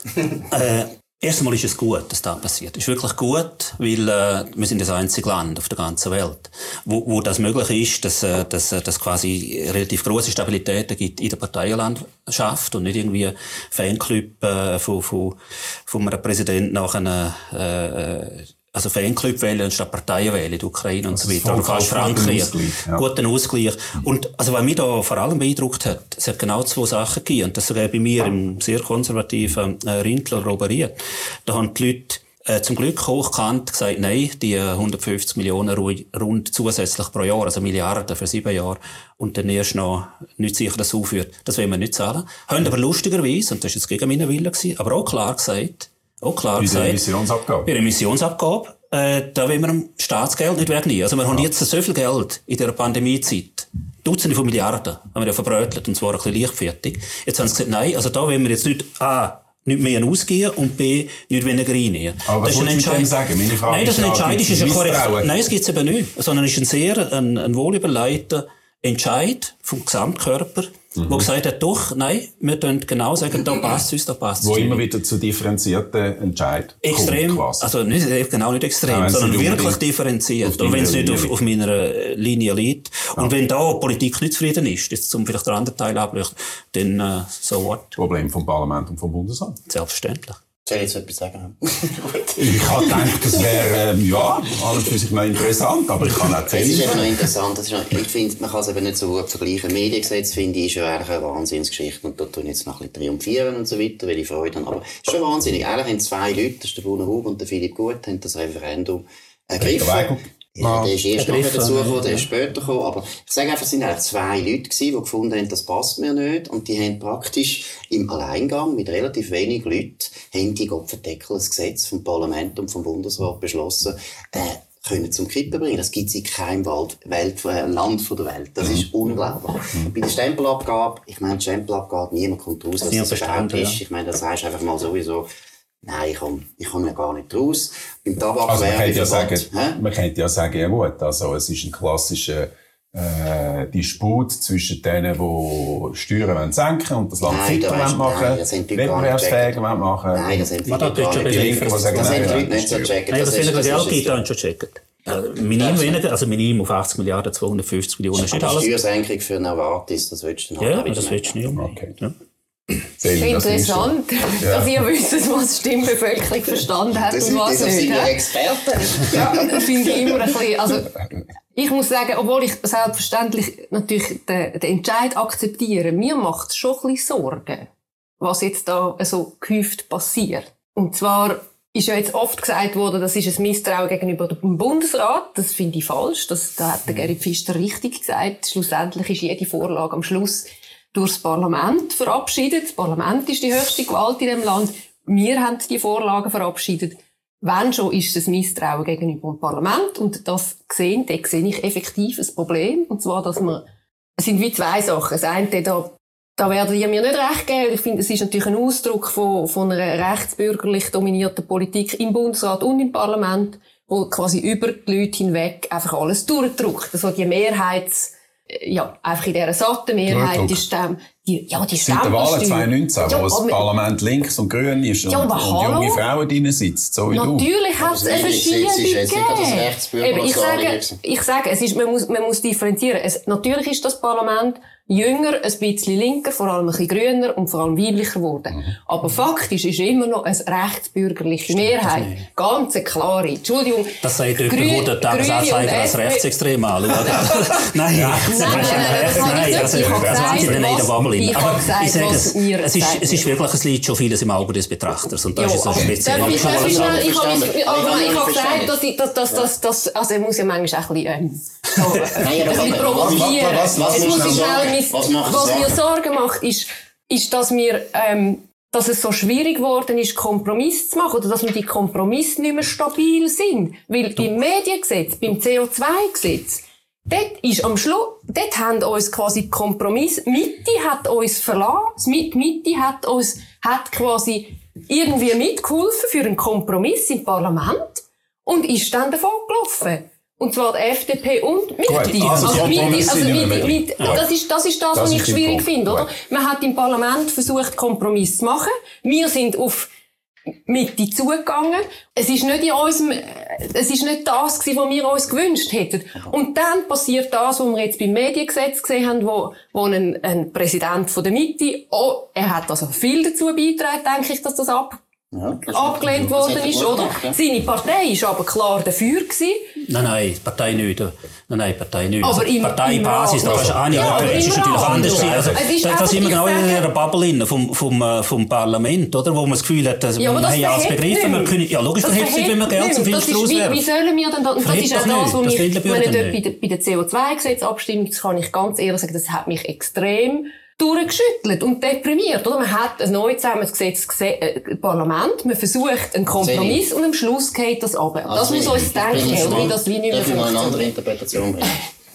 äh, Erstmal ist es gut, dass das passiert. Es ist wirklich gut, weil äh, wir sind das einzige Land auf der ganzen Welt, wo, wo das möglich ist, dass äh, dass, äh, dass quasi relativ große Stabilität gibt in der Parteienlandschaft und nicht irgendwie Fanclub äh, von, von, von einem Präsidenten nach einer äh, also Fanclub wählen anstatt Parteien wählen in der Ukraine und so weiter. Oder fast Frankreich. Ja. Guten Ausgleich. Und, also, was mich da vor allem beeindruckt hat, es hat genau zwei Sachen gegeben. Und das sogar bei mir im sehr konservativen, äh, Rindler Roberiet. Da haben die Leute, äh, zum Glück hochkant gesagt, nein, die hundertfünfzig Millionen rund zusätzlich pro Jahr, also Milliarden für sieben Jahre, und dann erst noch nicht sicher, dass es aufhört, das wollen wir nicht zahlen. Haben aber lustigerweise, und das war jetzt gegen meinen Willen gewesen, aber auch klar gesagt, auch klar Bei der gesagt, Emissionsabgabe. bei der Emissionsabgabe, äh, da wollen wir dem Staatsgeld nicht wegnehmen. Also wir ja. haben jetzt so viel Geld in dieser Pandemiezeit. Dutzende von Milliarden haben wir ja verbrötelt, und zwar ein bisschen leichtfertig. Jetzt haben sie gesagt, nein, also da wollen wir jetzt nicht, A, nicht mehr ausgeben und B, nicht weniger reinnehmen. Aber was willst du mit dem sagen? Meine Frage Nein, das ist ein Entscheid, ist ein korrekt. Misstrauen. Nein, es gibt's eben nicht. Sondern es ist ein sehr, ein, ein wohlüberlegter Entscheid vom Gesamtkörper, mhm. wo gesagt hat, doch, nein, wir können genau sagen, da passt es, da passt es. Wo immer wieder zu differenzierten Entscheid Extrem, kommt, quasi. also nicht, genau nicht extrem, ja, sondern wirklich unbedingt differenziert. Und wenn es nicht auf, auf meiner Linie liegt. Ja. Und wenn da Politik nicht zufrieden ist, jetzt zum vielleicht der andere Teil ableuchten, dann uh, so what? Problem vom Parlament und vom Bundesrat. Selbstverständlich. Soll ich jetzt etwas sagen? Ich habe gedacht, das wäre, ähm, ja, an und für sich noch interessant, aber ich kann auch Es ist zählen. eben noch interessant. Das ist noch, ich finde, man kann es eben nicht so gut vergleichen. Mediengesetz, finde ich, ist ja eigentlich eine Wahnsinnsgeschichte. Und da tun jetzt noch ein bisschen triumphieren und so weiter, weil ich Freude habe. Aber es ist schon wahnsinnig. Eigentlich haben zwei Leute, das ist der Bruno Hug und der Philipp Gut, haben das Referendum ergriffen. Ja, der ist erst nachher dazu gekommen, der ist später gekommen. Aber ich sage einfach, es sind eigentlich zwei Leute gewesen, die gefunden haben, das passt mir nicht. Und die haben praktisch im Alleingang mit relativ wenig Leuten, haben die Gottverdeckel das Gesetz vom Parlament und vom Bundesrat beschlossen, äh, können zum Kippen bringen. Das gibt es in keinem Wald, Welt, äh, Land von der Welt. Das ist unglaublich. Mhm. Bei der Stempelabgabe, ich meine, die Stempelabgabe, niemand kommt raus, was das überhaupt ist. Ja. Ich meine, das heißt einfach mal sowieso, nein, ich komme, ich komme ja gar nicht raus. Beim Tabak also man wäre könnte ja sagen, Hä? man könnte ja sagen, ja gut, also es ist ein klassischer äh, Disput zwischen denen, die Steuern senken und das Land Nein, fitter da weisst- machen, nein, das haben die gar nicht wettbewerbsfähiger machen. Nein, das haben Man hat viele das gar schon nicht begriffen. gecheckt. Die sagen, Das nein, haben die Leute nein, nicht so gecheckt. Nein, Das das ist- weniger das Geld ist- gibt, haben schon gecheckt. Äh, Minim weniger, also Minim auf achtzig Milliarden, zweihundertfünfzig Millionen, ist nicht Aber alles. Steuersenkung für Novartis, das willst du dann Ja, halt auch das nicht. willst du nicht unbedingt. Okay. Ja. Selin, das interessant, ja. dass ihr wisst, was die Stimmbevölkerung verstanden hat Das und was sind nicht. ja he? Experten. Ja, das finde ich immer ein bisschen, also, ich muss sagen, obwohl ich selbstverständlich natürlich den, den Entscheid akzeptiere, mir macht es schon ein bisschen Sorgen, was jetzt da so gehäuft passiert. Und zwar ist ja jetzt oft gesagt worden, das ist ein Misstrauen gegenüber dem Bundesrat. Das finde ich falsch. Das, da hat der Gerrit Pfister richtig gesagt. Schlussendlich ist jede Vorlage am Schluss durchs Parlament verabschiedet. Das Parlament ist die höchste Gewalt in dem Land. Wir haben die Vorlagen verabschiedet. Wenn schon, ist es ein Misstrauen gegenüber dem Parlament. Und das gesehen, da sehe ich effektiv ein Problem. Und zwar, dass wir, es sind wie zwei Sachen. Das eine, da, da werden die mir nicht recht geben. Ich finde, es ist natürlich ein Ausdruck von, von einer rechtsbürgerlich dominierten Politik im Bundesrat und im Parlament, wo quasi über die Leute hinweg einfach alles durchdrückt. Also die Mehrheits, ja, einfach in dieser satten Mehrheit ist ähm, die, ja, die Seit der Wahl zwanzig neunzehn, ja, wo das Parlament links und grün ist und, ja, und hallo? junge Frauen drin sitzen, so wie Natürlich hat es eine Verschiebung gegeben. Eben, ich sage, ich sage, es ist, man muss, man muss differenzieren. Es, natürlich ist das Parlament jünger, ein bisschen linker, vor allem ein bisschen grüner und vor allem weiblicher geworden. Mhm. Aber faktisch ist immer noch eine rechtsbürgerliche Mehrheit. Ganz eine klare. Entschuldigung. Das sagt jemand, der Tagesanzeiger als rechtsextrem anschaut. Nein, nein, nein, das ist nicht in der Bubble. Ich habe gesagt, ich sage, was es, mir es, ist, es ist wirklich, es liegt schon vieles im Auge des Betrachters. Und das jo, ist so speziell. Ich habe gesagt, verstanden. dass ich, dass, dass, dass, dass, also er muss ja manchmal auch ein bisschen, ähm, so, Nein, aber ein bisschen provozieren. Was, was, was, Jetzt muss ich schnell, was, was, was mir Sorgen macht, ist, ist, dass wir, ähm, dass es so schwierig geworden ist, Kompromisse zu machen, oder dass wir die Kompromisse nicht mehr stabil sind. Weil beim Mediengesetz, beim C O zwei Gesetz, dort ist am Schluss, dort haben uns quasi Kompromiss, Mitte hat uns verlassen, die Mitte hat uns, hat quasi irgendwie mitgeholfen für einen Kompromiss im Parlament und ist dann davon gelaufen. Und zwar die F D P und Mitte. Gut, also, also Mitte, Mitte, also Mitte, Mitte, ja. das ist, das ist das, Das was ist ich schwierig Punkt. finde, oder? Gut. Man hat im Parlament versucht, Kompromiss zu machen. Wir sind auf Mitte zugegangen. Es ist nicht in unserem, es ist nicht das gewesen, was wir uns gewünscht hätten. Und dann passiert das, was wir jetzt beim Mediengesetz gesehen haben, wo, wo ein, ein Präsident von der Mitte, oh, er hat also viel dazu beigetragen, denke ich, dass das ab, Ja, das abgelehnt das worden hat er ist, gut oder? gemacht, ja. Seine Partei ist aber klar dafür gewesen. Nein, nein, die Partei nicht. Nein, nein, die Partei nicht. Aber Also, im- Parteibasis, im da Rat. kannst du auch nicht, Ja, aber es im ist natürlich Rat. anders. Also, Es ist da, da einfach, sind wir ich genau in sage- einer Bubble drin, vom, vom, äh, vom Parlament, oder? Wo man das Gefühl hat, dass Ja, aber wir das haben ja alles verhebt begriffen, wir nicht. können, ja, logisch Das verhebt sich, wenn wir verhebt Geld zum nicht. Das Filter ist, wie, wie rauswerfen. sollen wir denn da, und das Verhebt ist auch doch das, nicht. was Das mich, will der Bürger wenn dort bei nicht. der, bei der C O zwei Gesetzabstimmung, das kann ich ganz ehrlich sagen, das hat mich extrem durchgeschüttelt und deprimiert, oder? Man hat ein neu zusammengesetztes Gese- äh, Parlament, man versucht einen Kompromiss und am Schluss geht das runter. Das muss uns denken, oder? Wie das wie nicht mehr Darf ich mal eine andere funktioniert. Interpretation bringen?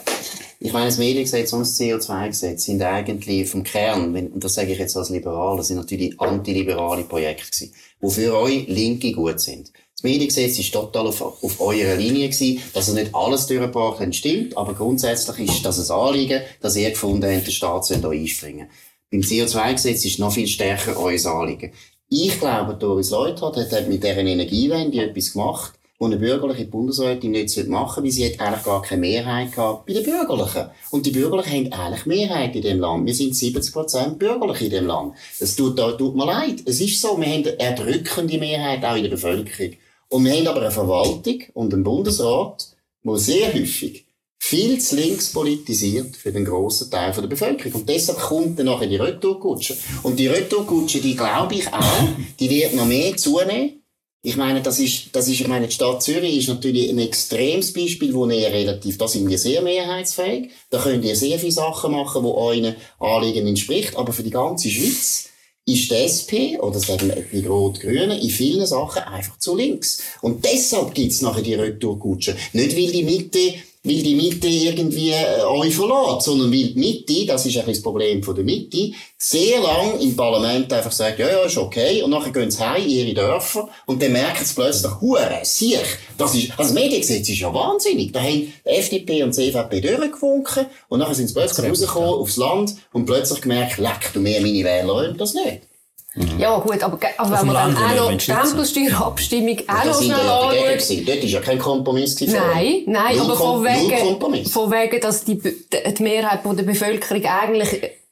Ich meine, das Mediengesetz und das C O zwei Gesetz sind eigentlich vom Kern, wenn, und das sage ich jetzt als Liberal, das sind natürlich antiliberale Projekte gewesen, die für euch Linke gut sind. Das Mediengesetz ist total auf, auf eurer Linie gewesen, dass ihr nicht alles durchgebracht habt, stimmt, aber grundsätzlich ist das ein Anliegen, dass ihr gefunden habt, der Staat soll da einspringen. Beim C O zwei Gesetz ist noch viel stärker euer Anliegen. Ich glaube, Doris Leuthard hat, hat mit dieser Energiewende etwas gemacht, wo eine bürgerliche Bundesrätin nicht machen sollte, weil sie hat eigentlich gar keine Mehrheit gehabt bei den Bürgerlichen. Und die Bürgerlichen haben eigentlich Mehrheit in dem Land. Wir sind siebzig Prozent Bürgerliche in dem Land. Das tut, da tut mir leid. Es ist so, wir haben eine erdrückende Mehrheit auch in der Bevölkerung. Und wir haben aber eine Verwaltung und einen Bundesrat, der sehr häufig viel zu links politisiert für den grossen Teil der Bevölkerung. Und deshalb kommt dann nachher die Retourkutsche. Und die Retourkutsche, die glaube ich auch, die wird noch mehr zunehmen. Ich meine, das ist, das ist, ich meine, die Stadt Zürich ist natürlich ein extremes Beispiel, wo ihr relativ, da sind wir sehr mehrheitsfähig. Da könnt ihr sehr viele Sachen machen, die euren Anliegen entspricht. Aber für die ganze Schweiz ist die S P, oder sagen wir die Rot-Grünen, in vielen Sachen einfach zu links. Und deshalb gibt's nachher die Retourkutsche. Nicht, weil die Mitte, weil die Mitte irgendwie äh, euch verlässt, sondern weil die Mitte, das ist eigentlich das Problem von der Mitte, sehr lang im Parlament einfach sagt, ja, ja, ist okay, und nachher gehen sie heim in ihre Dörfer, und dann merken sie plötzlich, hure, siech, das ist, also das Mediengesetz ist ja wahnsinnig, da haben die F D P und die C V P durchgewunken, und nachher sind sie plötzlich rausgekommen aufs Land, und plötzlich gemerkt, leck, du mehr, meine Wähler wollen das nicht. Mhm. Ja, gut, aber, aber wenn dem man dann Land, auch wo noch wir die in Schweiz Stempelsteuerabstimmung auch Das noch sind schnell ja dagegen anschaut. gewesen. Dort ist ja kein Kompromiss gewesen. Nein, nein, Null aber Kom- von null wegen, Kompromiss. von wegen, dass die, die Mehrheit der Bevölkerung eigentlich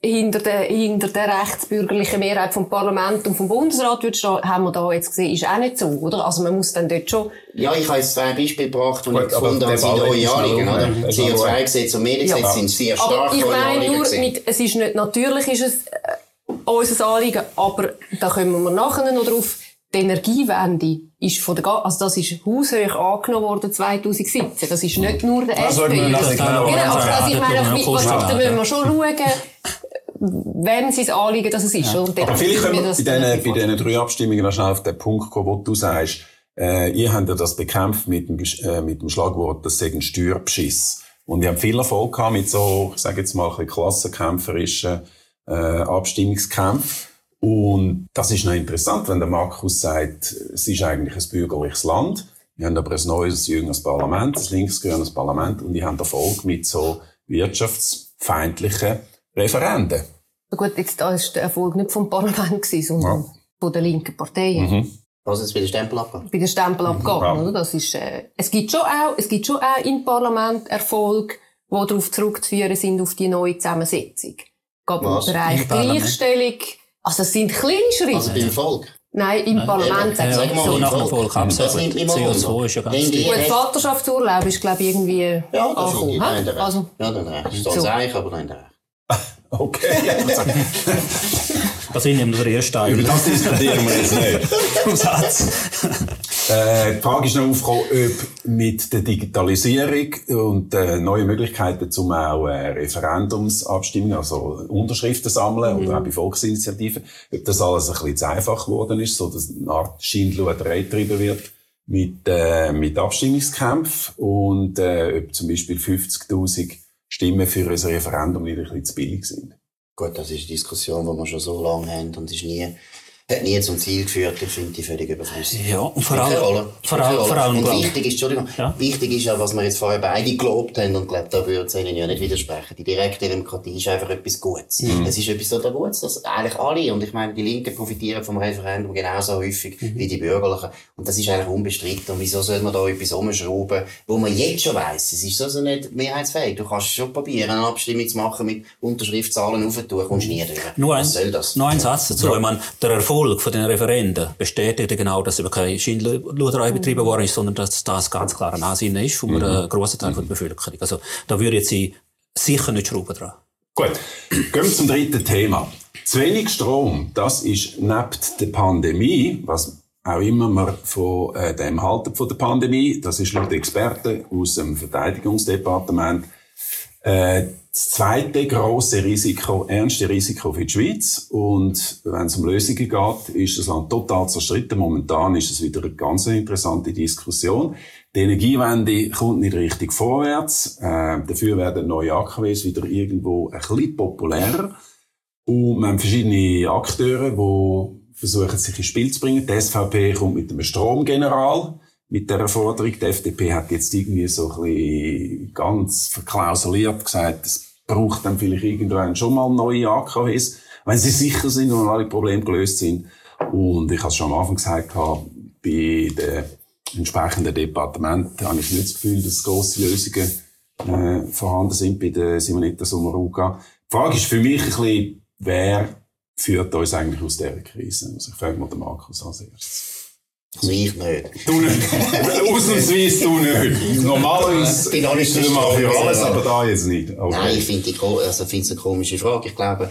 hinter der, hinter der rechtsbürgerlichen Mehrheit vom Parlament und vom Bundesrat würde stehen, haben wir da jetzt gesehen, ist auch nicht so, oder? Also man muss dann dort schon... Ja, ich habe jetzt zwei Beispiele gebracht, die ich gefunden habe, sind eure Anliegen, oder? C O zwei Gesetz und Mediengesetz ja. sind sehr stark. Aber ich meine nur, mit, es ist nicht, natürlich ist es äh, unser Anliegen, aber da kommen wir nachher noch drauf, die Energiewende ist von der, also das ist haushoch angenommen worden zwanzig siebzehn. Das ist nicht nur der S P. Genau, also ich meine, da müssen wir schon schauen, wem sein Anliegen das es ist. Ja. Aber vielleicht können wir bei diesen, bei diesen drei Abstimmungen noch schnell auf den Punkt kommen, wo du sagst, äh, ihr habt ja das bekämpft mit dem, äh, mit dem Schlagwort, das sei ein Steuerbeschiss. Und ihr habt viel Erfolg gehabt mit so, ich sage jetzt mal, ein bisschen klassenkämpferischen äh, Abstimmungskämpfen. Und das ist noch interessant, wenn der Markus sagt, es ist eigentlich ein bürgerliches Land. Wir haben aber ein neues, jüngeres Parlament, ein linksgrünes Parlament, und die haben Erfolg mit so wirtschaftsfeindlichen Referenden. Gut, jetzt da ist der Erfolg nicht vom Parlament gewesen, sondern ja. von der linken Parteien. Mhm. Was jetzt bei der Stempelabgabe? Bei der Stempelabgabe, ja. oder? Das ist, äh, es gibt schon auch, es gibt schon auch im Parlament Erfolg, die darauf zurückzuführen sind, auf die neue Zusammensetzung. Gerade im Bereich Gleichstellung. Also, es sind kleine Schritte. Also, beim Volk? Nein, im Nein, Parlament. Ja, ja, ja, so nach dem Volk absetzen. C O zwei ist ja ganz gut. Gut, Vaterschaftsurlaub ist, glaube ich, irgendwie ja, das angekommen. Ja, recht. Also, ja, dann recht. Ich soll sagen, aber dann recht. Okay. Das sind wir der erste Teil. Über das diskutieren wir jetzt nicht. Zum Satz. Äh, die Frage ist noch aufgekommen, ob mit der Digitalisierung und äh, neuen Möglichkeiten, zum auch äh, Referendumsabstimmungen, also Unterschriften sammeln mhm. oder auch bei Volksinitiativen, ob das alles ein bisschen zu einfach geworden ist, so dass eine Art Schindluderei getrieben wird mit, äh, mit Abstimmungskämpfen und äh, ob zum Beispiel fünfzigtausend Stimmen für ein Referendum wieder ein bisschen zu billig sind. Gut, das ist eine Diskussion, die wir schon so lange haben und ist nie, hat nie zum Ziel geführt. Ich finde die völlig überflüssig. Ja, und vor allem, vor allem, vor allem, und wichtig ist, Entschuldigung, ja. wichtig ist ja, was wir jetzt vorher beide gelobt haben, und ich glaube, da würde es Ihnen ja nicht widersprechen. Die direkte Demokratie ist einfach etwas Gutes. Mhm. Es ist etwas total Gutes, dass eigentlich alle, und ich meine, die Linken profitieren vom Referendum genauso häufig mhm. wie die Bürgerlichen. Und das ist eigentlich unbestritten. Und wieso soll man da etwas umschrauben, wo man jetzt schon weiss, es ist so nicht mehrheitsfähig. Du kannst schon probieren, eine Abstimmung zu machen mit Unterschriftszahlen aufzutun, kommst nie durch. Nur ein, was soll das? Nur ein Satz dazu. Ja. Ich meine, der Erfolg von den Referenden bestätigt genau, dass über keine Schindluderei betrieben worden ist, sondern dass das ganz klar ein Ansinnen ist von einem mhm. grossen Teil von der Bevölkerung. Also, da würde jetzt ich sicher nicht schrauben dran. Gut. Gehen wir zum dritten Thema. Zu wenig Strom, das ist neben der Pandemie, was auch immer man von äh, dem halten von der Pandemie, das ist laut Experten aus dem Verteidigungsdepartement, äh, das zweite grosse Risiko, ernste Risiko für die Schweiz. Und wenn es um Lösungen geht, ist das Land total zerstritten. Momentan ist es wieder eine ganz interessante Diskussion. Die Energiewende kommt nicht richtig vorwärts. Äh, dafür werden neue A K Ws wieder irgendwo ein bisschen populärer. Und wir haben verschiedene Akteure, die versuchen, sich ins Spiel zu bringen. Die S V P kommt mit einem Stromgeneral mit dieser Forderung. Die F D P hat jetzt irgendwie so ein bisschen ganz verklausuliert gesagt, es braucht dann vielleicht irgendwann schon mal neue A K Ws, wenn sie sicher sind und alle Probleme gelöst sind. Und ich habe es schon am Anfang gesagt, bei den entsprechenden Departementen habe ich nicht das Gefühl, dass grosse Lösungen äh, vorhanden sind bei der Simonetta Sommaruga. Die Frage ist für mich ein bisschen, wer führt uns eigentlich aus dieser Krise? Also ich frage mal den Markus als erstes. Also ich nicht. Du nicht. Ausnahmsweise du nicht. Normalerweise bist du mal für alles, aber da jetzt nicht. Okay. Nein, ich finde also es eine komische Frage. Ich glaube...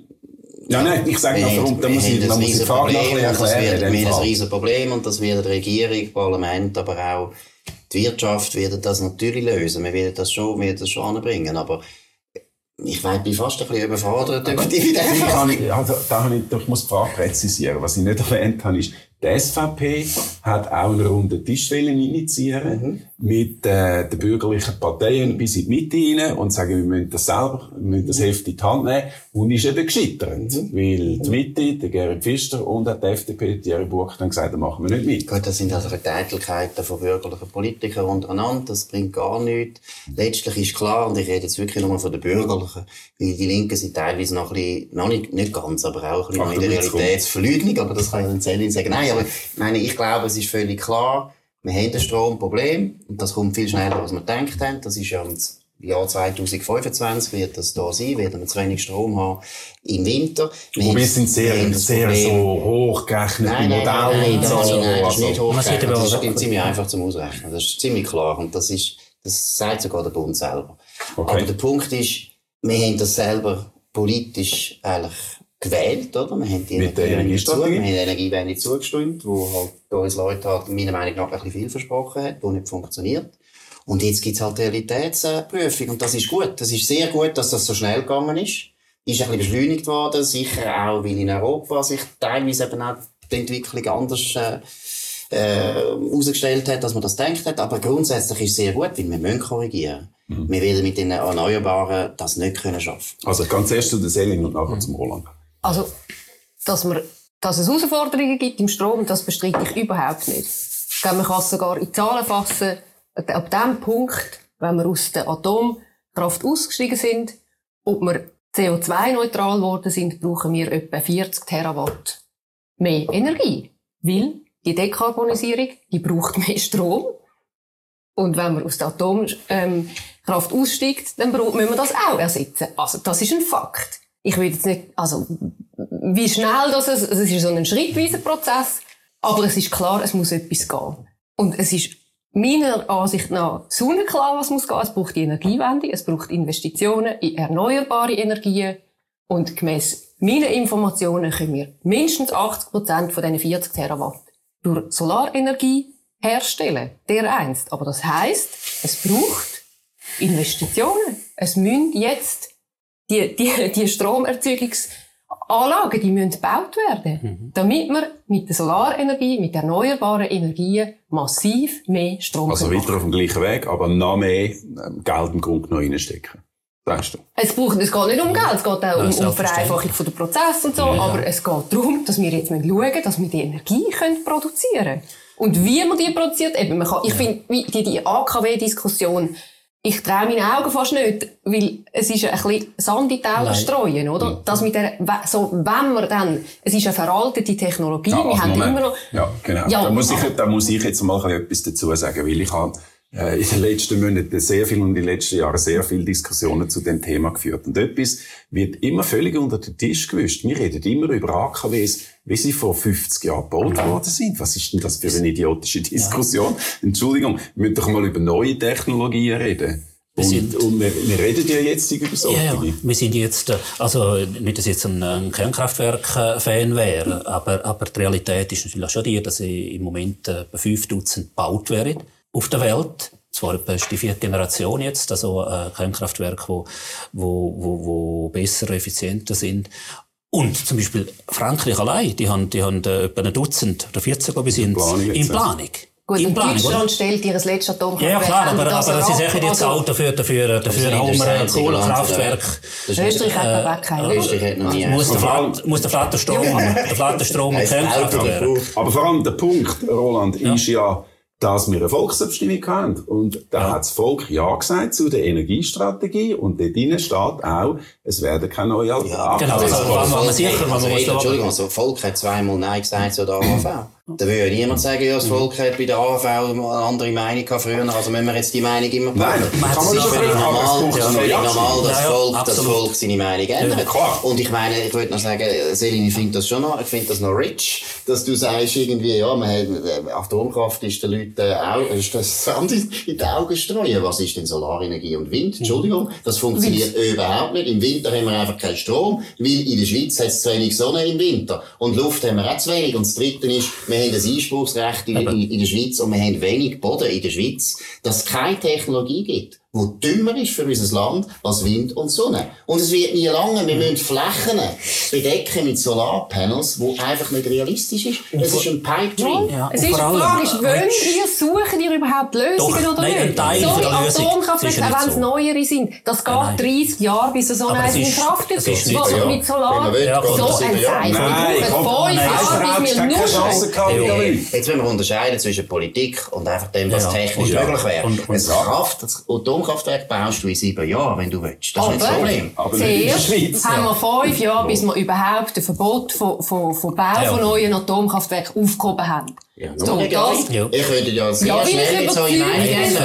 Ja, nein, ich sage noch, warum, da muss ich, da muss ich die Frage noch ein bisschen erklären. Wir haben ein riesen Problem und das wird die Regierung, Parlament, aber auch die Wirtschaft wird das natürlich lösen. Wir werden das schon, wir werden das schon anbringen, aber ich weiß, bin fast ein bisschen überfordert über die Dividende. Ja, da, da habe ich, ich muss die Frage präzisieren. Was ich nicht erwähnt habe, ist, die S V P hat auch einen runden Tisch initiieren mhm. mit äh, den bürgerlichen Parteien bis in die Mitte rein und sagen, wir müssen das selber, wir müssen das Heft in die Hand nehmen. Und ist eben gescheitert. Mhm. Weil die Mitte, der Gerhard Pfister und auch die F D P, Thierry Burkhardt, haben gesagt, das machen wir nicht mit. Gut, das sind also Verteiltheiten von bürgerlichen Politikern untereinander. Das bringt gar nichts. Letztlich ist klar, und ich rede jetzt wirklich nur von den Bürgerlichen, weil die Linken sind teilweise noch ein bisschen, noch nicht, nicht ganz, aber auch ein bisschen Ach, in der Realitätsverleugnung, aber das kann ich dann Zellin sagen. Nein, aber ich meine, ich glaube, es ist völlig klar, wir haben ein Stromproblem und das kommt viel schneller, als wir gedacht haben. Das ist ja Jahr zweitausendfünfundzwanzig wird das da sein, werden wir zu wenig Strom haben im Winter. Wobei es sind sehr, sehr so hochgerechnete Modelle. Nein, nein, so. nein, nein, das ist nicht hochgerechnet. Das ist wirklich ziemlich einfach zum Ausrechnen. Das ist ziemlich klar. Und das ist, das sagt sogar der Bund selber. Okay. Aber der Punkt ist, wir haben das selber politisch eigentlich gewählt, oder? Wir haben die Energiewende zu, wir haben die Energiewende zugestimmt, wo halt Doris Leuthard meiner Meinung nach ein bisschen viel versprochen hat, wo nicht funktioniert. Und jetzt gibt's halt Realitätsprüfung. Und das ist gut. Das ist sehr gut, dass das so schnell gegangen ist. Ist ein bisschen beschleunigt worden. Sicher auch, weil in Europa sich teilweise eben auch die Entwicklung anders, äh, äh, herausgestellt hat, als man das gedacht hat. Aber grundsätzlich ist es sehr gut, weil wir müssen korrigieren. Mhm. Wir werden mit den Erneuerbaren das nicht können schaffen. Also ganz erst zu der Selin und nachher mhm. zum Roland. Also, dass, wir, dass es Herausforderungen gibt im Strom, das bestreite ich überhaupt nicht. Ich glaube, man kann es sogar in Zahlen fassen. Ab dem Punkt, wenn wir aus der Atomkraft ausgestiegen sind, ob wir C O zwei neutral geworden sind, brauchen wir etwa vierzig Terawatt mehr Energie. Weil die Dekarbonisierung, die braucht mehr Strom. Und wenn man aus der Atomkraft ähm, aussteigt, dann müssen wir das auch ersetzen. Also, das ist ein Fakt. Ich will jetzt nicht, also, wie schnell das ist, es ist so ein schrittweiser Prozess, aber es ist klar, es muss etwas gehen. Und es ist meiner Ansicht nach sonnenklar, was muss gehen. Es braucht die Energiewende, es braucht Investitionen in erneuerbare Energien. Und gemäss meinen Informationen können wir mindestens achtzig Prozent von diesen vierzig Terawatt durch Solarenergie herstellen. Der einst. Aber das heisst, es braucht Investitionen. Es müssen jetzt die, die, die Stromerzeugungsanlagen, die müssen gebaut werden. Mhm. Damit wir mit der Solarenergie, mit erneuerbaren Energien massiv mehr Strom Also weiter auf dem gleichen Weg, aber noch mehr Geld im Grunde noch reinstecken. Sagst du? Es braucht, es geht nicht um Geld, es geht auch um, um Vereinfachung von der Prozesse und so, ja, aber es geht darum, dass wir jetzt schauen müssen, dass wir die Energie können produzieren können. Und wie man die produziert, eben, man kann, ich ja. finde, die, die A K W-Diskussion, ich traue meinen Augen fast nicht, weil es ist ein bisschen Sand in die Augen streuen, oder? Ja. Das mit der, so, wenn wir dann, es ist eine veraltete Technologie, ja, wir haben Moment. immer noch... Ja, genau. Ja, da, muss ich, da muss ich jetzt mal etwas dazu sagen, weil ich habe äh, in den letzten Monaten sehr viel und in den letzten Jahren sehr viele Diskussionen zu dem Thema geführt. Und etwas wird immer völlig unter den Tisch gewischt. Wir reden immer über A K Ws, wie sie vor fünfzig Jahren gebaut worden sind. Was ist denn das für eine idiotische Diskussion? Ja. Entschuldigung, wir müssen doch mal über neue Technologien reden. Und, sind, und wir, wir reden ja jetzt über solche. Ja, ja. Wir sind jetzt, also nicht, dass ich jetzt ein, ein Kernkraftwerk-Fan wäre, aber, aber die Realität ist natürlich schon die, dass im Moment etwa fünf Dutzend gebaut werden auf der Welt. Zwar etwa ist die vierte Generation jetzt, also äh, Kernkraftwerke, wo, wo, wo, wo besser, effizienter sind. Und zum Beispiel Frankreich allein, die haben, die haben äh, etwa ein Dutzend oder vierzig, glaube ich, sind in Planung. Gut, und Deutschland stellt ihr letztes Atomkraftwerk. Ja, klar, aber, aber das ist sicher jetzt auch dafür, dafür, dafür haben wir ein Kohlekraftwerk. Österreich hat aber auch keine. Österreich hat noch nie. Muss der Flat, muss der Flatterstrom, der Flatterstrom und Kernkraftwerk. Aber vor allem der Punkt, Roland, ja. ist ja, dass wir eine Volksabstimmung haben. Und da ja. hat das Volk Ja gesagt zu der Energiestrategie. Und dort drinnen steht auch, es werden keine neue Alternativen. Ja, genau, also, also, man sicher, man muss Entschuldigung, also, das Volk hat zweimal Nein gesagt zu der A H V. Da würde ja niemand sagen, ja, das Volk hat bei der A H V eine andere Meinung gehabt früher, also müssen wir jetzt die Meinung immer behalten. Nein, das ist völlig normal, das ist völlig normal, dass ja, Volk, ja, das Volk seine Meinung ändert. Ja, und ich meine, ich würde noch sagen, Selin, ich finde das schon noch, ich finde das noch rich, dass du sagst irgendwie, ja, man hat, Atomkraft ist den Leuten auch, ist das Sand in die Augen streuen. Was ist denn Solarenergie und Wind? Entschuldigung, das funktioniert Wind. überhaupt nicht. Im Winter haben wir einfach keinen Strom, weil in der Schweiz hat es zu wenig Sonne im Winter. Und Luft haben wir auch zu wenig. Und das Dritte ist, wir haben ein Einspruchsrecht in, in, in der Schweiz und wir haben wenig Boden in der Schweiz, dass es keine Technologie gibt, die dümmer ist für unser Land als Wind und Sonne. Und es wird nie lange, wir müssen Flächen bedecken mit Solarpanels, die einfach nicht realistisch ist. Es ist ein Pipe Dream. Ja, es ist die Frage, ist, wollen wir, suchen ihr überhaupt Lösungen Doch, oder nein, nicht? Teil so wie Atomkraftwerke, auch wenn es so. neuere sind. Das geht nein. dreißig Jahre, bis so eine in Kraft ist. ist Was so. mit Solar ja, so ein Zeichen. Nein, fünf Jahre, bis wir nur hey, jetzt müssen wir unterscheiden zwischen Politik und einfach dem, was ja. technisch ja. möglich wäre. Und, und ein Kraft, das Atomkraftwerk baust du in sieben Jahren, wenn du willst. Das ist nicht das Problem. Aber zuerst haben wir fünf Jahre, bis wir überhaupt ein Verbot von, von, von Bau ja. von neuen Atomkraftwerken aufgehoben haben. Ja, so, nur das, ja. Ihr könntet ja sehr ja, schnell mit so in Meinung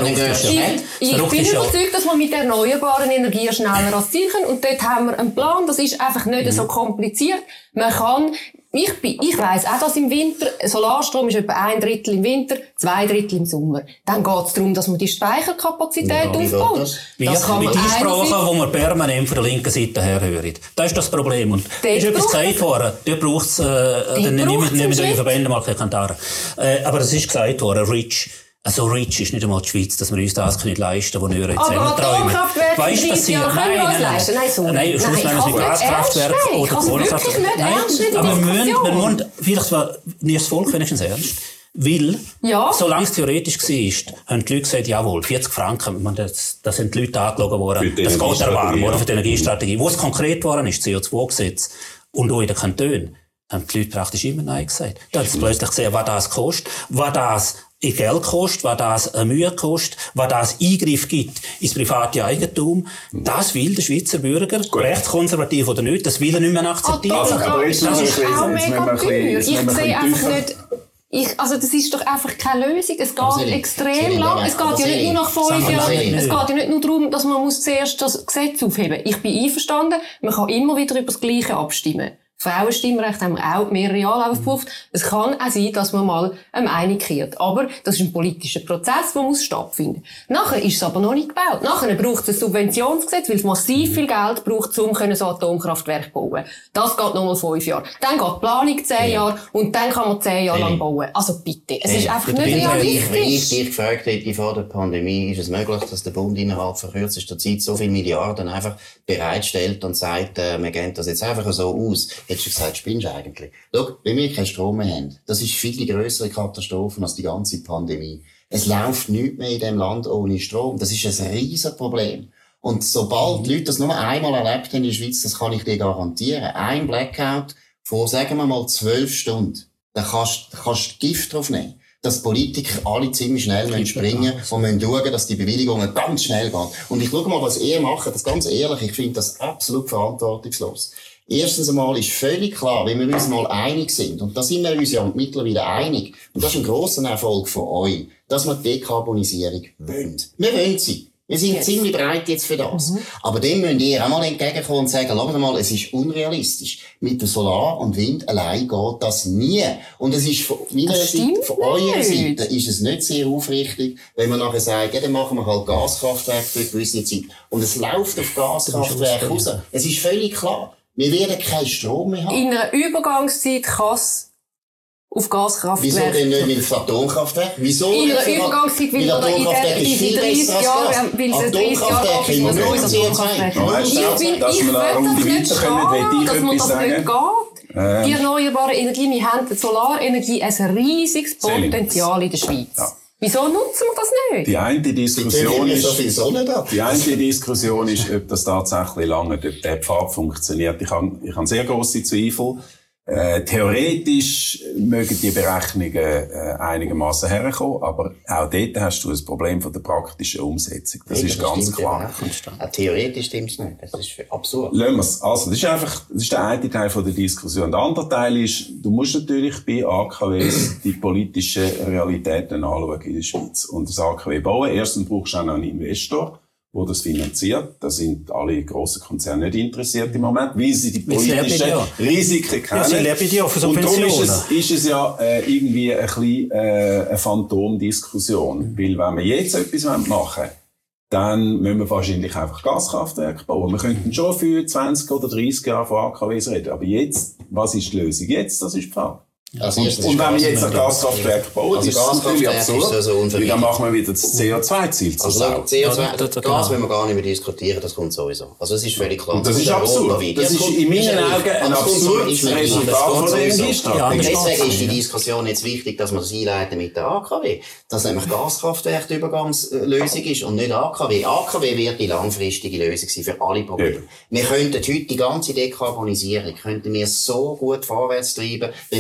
Ich, ich bin überzeugt, dass wir mit erneuerbaren Energien schneller ans Ziel können. Und dort haben wir einen Plan. Das ist einfach nicht mhm. so kompliziert. Man kann, ich bin, ich weiss auch, dass im Winter, Solarstrom ist etwa ein Drittel im Winter, zwei Drittel im Sommer. Dann geht es darum, dass man die Speicherkapazität ja, aufbaut. Das, wie das kann mit Einsprachen, die wir permanent von der linken Seite her hören. Das ist das Problem. Und da ist etwas gesagt worden. Dort braucht es, äh, dann nehmen wir die Verbände mal keine Kantare. Äh, aber es ist gesagt worden, Rich. So rich ist nicht einmal die Schweiz, dass wir uns das nicht leisten können, wo wir jetzt zusammen träumen. Weißt du, was passiert? Nein, nein, nein. Nein, so nein, nein, nein, nein, mit Gaskraftwerk oder Kohlekraftwerk. Aber wir müssen, wir müssen, vielleicht war nicht das Volk wenigstens ernst, weil, ja. solange es theoretisch war, haben die Leute gesagt, jawohl, vierzig Franken, man, das, das sind die Leute angeschaut worden, das geht erwarten, oder für die Energiestrategie. Wo es konkret geworden ist, C O zwei Gesetz, und auch in den Kantonen, haben die Leute praktisch immer Nein gesagt. Da haben sie plötzlich gesehen, was das kostet, was das in Geld kostet, was das eine Mühe kostet, was das Eingriff gibt ins private Eigentum. Das will der Schweizer Bürger, Gut. rechtskonservativ oder nicht, das will er nicht mehr akzeptieren. Also, aber ist das ist auch mega teuer. Ich sehe einfach nicht, ich, also das ist doch einfach keine Lösung. Es geht extrem lang. Es geht ja nicht nur nach fünf Jahren. Es geht ja nicht nur darum, dass man muss zuerst das Gesetz aufheben muss. Ich bin einverstanden, man kann immer wieder über das Gleiche abstimmen. Frauenstimmrecht haben wir auch mehrere Jahre aufgerufen. Es kann auch sein, dass man mal eine Meinung kehrt. Aber das ist ein politischer Prozess, der muss stattfinden. Nachher ist es aber noch nicht gebaut. Nachher braucht es ein Subventionsgesetz, weil es massiv viel Geld braucht, um so Atomkraftwerke zu bauen. Das geht nochmal fünf Jahre. Dann geht die Planung zehn Jahre und dann kann man zehn Jahre lang bauen. Also bitte, es ist einfach nicht realistisch. Wenn ich dich gefragt hätte vor der Pandemie, ist es möglich, dass der Bund innerhalb von kürzester Zeit so viele Milliarden einfach bereitstellt und sagt, äh, wir geben das jetzt einfach so aus. Hättest du gesagt, spinnst du eigentlich? Schau, wenn wir keinen Strom mehr haben, das ist viel die grössere Katastrophe als die ganze Pandemie. Es läuft nichts mehr in diesem Land ohne Strom. Das ist ein riesen Problem. Und sobald die Leute das nur einmal erlebt haben in der Schweiz, das kann ich dir garantieren, ein Blackout vor, sagen wir mal, zwölf Stunden, da kannst du kannst Gift drauf nehmen. Dass Politiker alle ziemlich schnell müssen springen und müssen schauen, dass die Bewilligungen ganz schnell gehen. Und ich schau mal, was ihr macht, das ganz ehrlich, ich finde das absolut verantwortungslos. Erstens einmal ist völlig klar, wenn wir uns mal einig sind, und da sind wir uns ja mittlerweile einig, und das ist ein grosser Erfolg von euch, dass wir die Dekarbonisierung wollen. Wir wollen sie. Wir sind yes. ziemlich breit jetzt für das. Mhm. Aber dem müsst ihr auch mal entgegenkommen und sagen, schau mal, es ist unrealistisch. Mit dem Solar und Wind allein geht das nie. Und es ist von meiner Seite, von eurer Seite, ist es nicht sehr aufrichtig, wenn man nachher sagt, ja, dann machen wir halt Gaskraftwerke für eine gewisse Zeit. Und es läuft auf Gaskraftwerke raus. Es ist völlig klar. Wir werden keinen Strom mehr haben. In einer Übergangszeit kann es auf Gaskraftwerke. Wieso denn nicht mit Atomkraftwerk? Wieso? In einer Übergangszeit, weil wir in diese dreißig Jahre, weil es dreißig Jahre alt ist, ein neues Atomkraftwerk. Ich bin, ich will das nicht stehen, dass man das nicht geht. Die erneuerbare Energie, wir haben die Solarenergie ein riesiges Potenzial in der Schweiz. Ja. Wieso nutzen wir das nicht? Die eine Diskussion ist, so viel Sonne da. Die eine Diskussion ist, ob das tatsächlich lange, ob der Pfad funktioniert. Ich habe, ich habe sehr grosse Zweifel. Äh, theoretisch mögen die Berechnungen äh, einigermaßen herkommen, aber auch dort hast du ein Problem von der praktischen Umsetzung. Das ja, ist das ganz klar. Ja, theoretisch stimmt es nicht. Das ist absurd. Lassen wir's. Also, das ist einfach, das ist der eine Teil von der Diskussion. Der andere Teil ist, du musst natürlich bei A K Ws die politischen Realitäten anschauen in der Schweiz. Und das A K W bauen. Erstens brauchst du auch noch einen Investor, wo das finanziert. Da sind alle grossen Konzerne nicht interessiert im Moment, weil sie die politischen Risiken kennen. Ja, sie leben ja von Subventionen. Und darum ist es, ist es ja äh, irgendwie ein bisschen äh, eine Phantomdiskussion. Mhm. Weil wenn wir jetzt etwas machen wollen, dann müssen wir wahrscheinlich einfach Gaskraftwerke bauen. Wir könnten schon für zwanzig oder dreissig Jahre von A K Ws reden. Aber jetzt, was ist die Lösung jetzt? Das ist die Frage. Also und, und wenn wir jetzt ein Gaskraftwerk bauen, also ist das natürlich absurd, ist so weil dann machen wir wieder das C O zwei Ziel zu also C O zwei, ja, das, das Gas müssen wir gar nicht mehr diskutieren, das kommt sowieso. Also es ist völlig klar. Und das, das ist absurd. Das, das ist in meinen Augen ein absurdes Resultat von der Energiestrategie. Deswegen ist die Diskussion jetzt wichtig, dass wir das einleiten mit der A K W. Dass nämlich Gaskraftwerk die Übergangslösung ist und nicht A K W. A K W wird die langfristige Lösung sein für alle Probleme. Ja. Wir könnten heute die ganze Dekarbonisierung könnten wir so gut vorwärts treiben, wenn wir einfach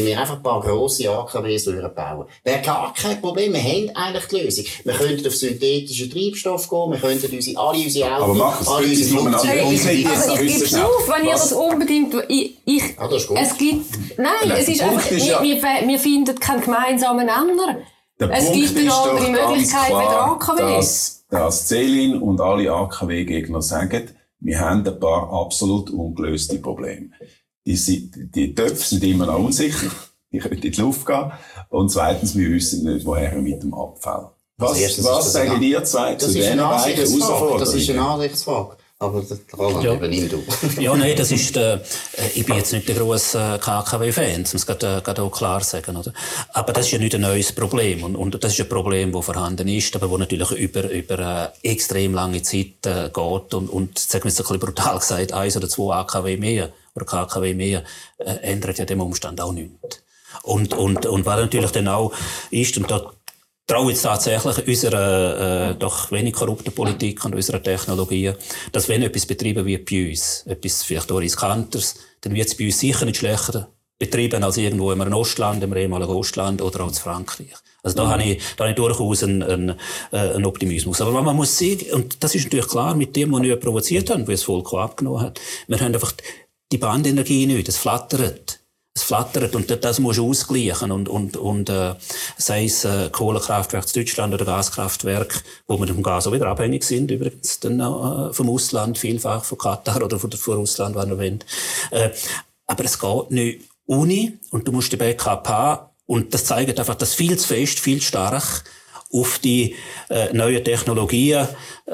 paar grosse A K Ws bauen. Wäre gar kein Problem. Wir haben eigentlich die Lösung. Wir könnten auf synthetischen Treibstoff gehen, wir könnten unsere, alle unsere Autos, Markus, alle unsere Flugzeuge... Hey, ich, also ich gebe es auf, wenn ihr das unbedingt... Ich, ich, ja, das ist gut. Es gibt... Nein, Nein, es ist der Punkt einfach... ist ja- wir, wir, wir finden keinen gemeinsamen Nenner. Der Es Punkt gibt eine ist andere doch ganz Möglichkeit wie der klar, A K W. dass, dass Céline und alle A K W-Gegner sagen, wir haben ein paar absolut ungelöste Probleme. Die, sind- die Töpfe sind immer noch unsicher, die können in die Luft gehen. Und zweitens, wir wissen nicht, woher mit dem Abfall. Was, Also erstens was ist das sagen eine- ihr zwei zu Das ist diesen eine beiden Ansichtsfrage. Herausforderungen? Das ist eine Ansichtsfrage. Aber der Roland, Ja. übernimm du. Ja, nein, das ist, äh, ich bin jetzt nicht der grosse äh, K K W-Fan, das muss ich gerade, äh, gerade auch klar sagen, oder? Aber das ist ja nicht ein neues Problem. Und, und das ist ein Problem, das vorhanden ist, aber das natürlich über, über, äh, extrem lange Zeit, äh, geht. Und, und, sagen wir jetzt ein bisschen brutal gesagt, eins oder zwei A K W mehr, oder K K W mehr, äh, ändert ja dem Umstand auch nichts. Und, und, und was natürlich dann auch ist, und da traue jetzt tatsächlich unserer äh, doch wenig korrupten Politik und unserer Technologie, dass wenn etwas betrieben wird bei uns, etwas vielleicht auch riskanteres, dann wird es bei uns sicher nicht schlechter betrieben als irgendwo im Ostland, im ehemaligen Ostland oder auch in Frankreich. Also da, mhm. habe ich, da habe ich durchaus einen, einen, einen Optimismus. Aber was man muss sehen, und das ist natürlich klar mit dem, was wir provoziert haben, wie das Volk auch abgenommen hat, wir haben einfach die Bandenergie nicht, es flattert. Es flattert und das muss ausgleichen und und und äh, sei es äh, Kohlekraftwerk in Deutschland oder Gaskraftwerk, wo wir vom Gas auch wieder abhängig sind, übrigens dann äh, vom Ausland, vielfach von Katar oder von, von Russland, wenn ihr wollt. Äh, aber es geht nicht ohne und du musst die Backup haben und das zeigt einfach, dass viel zu fest, viel zu stark auf die äh, neuen Technologien,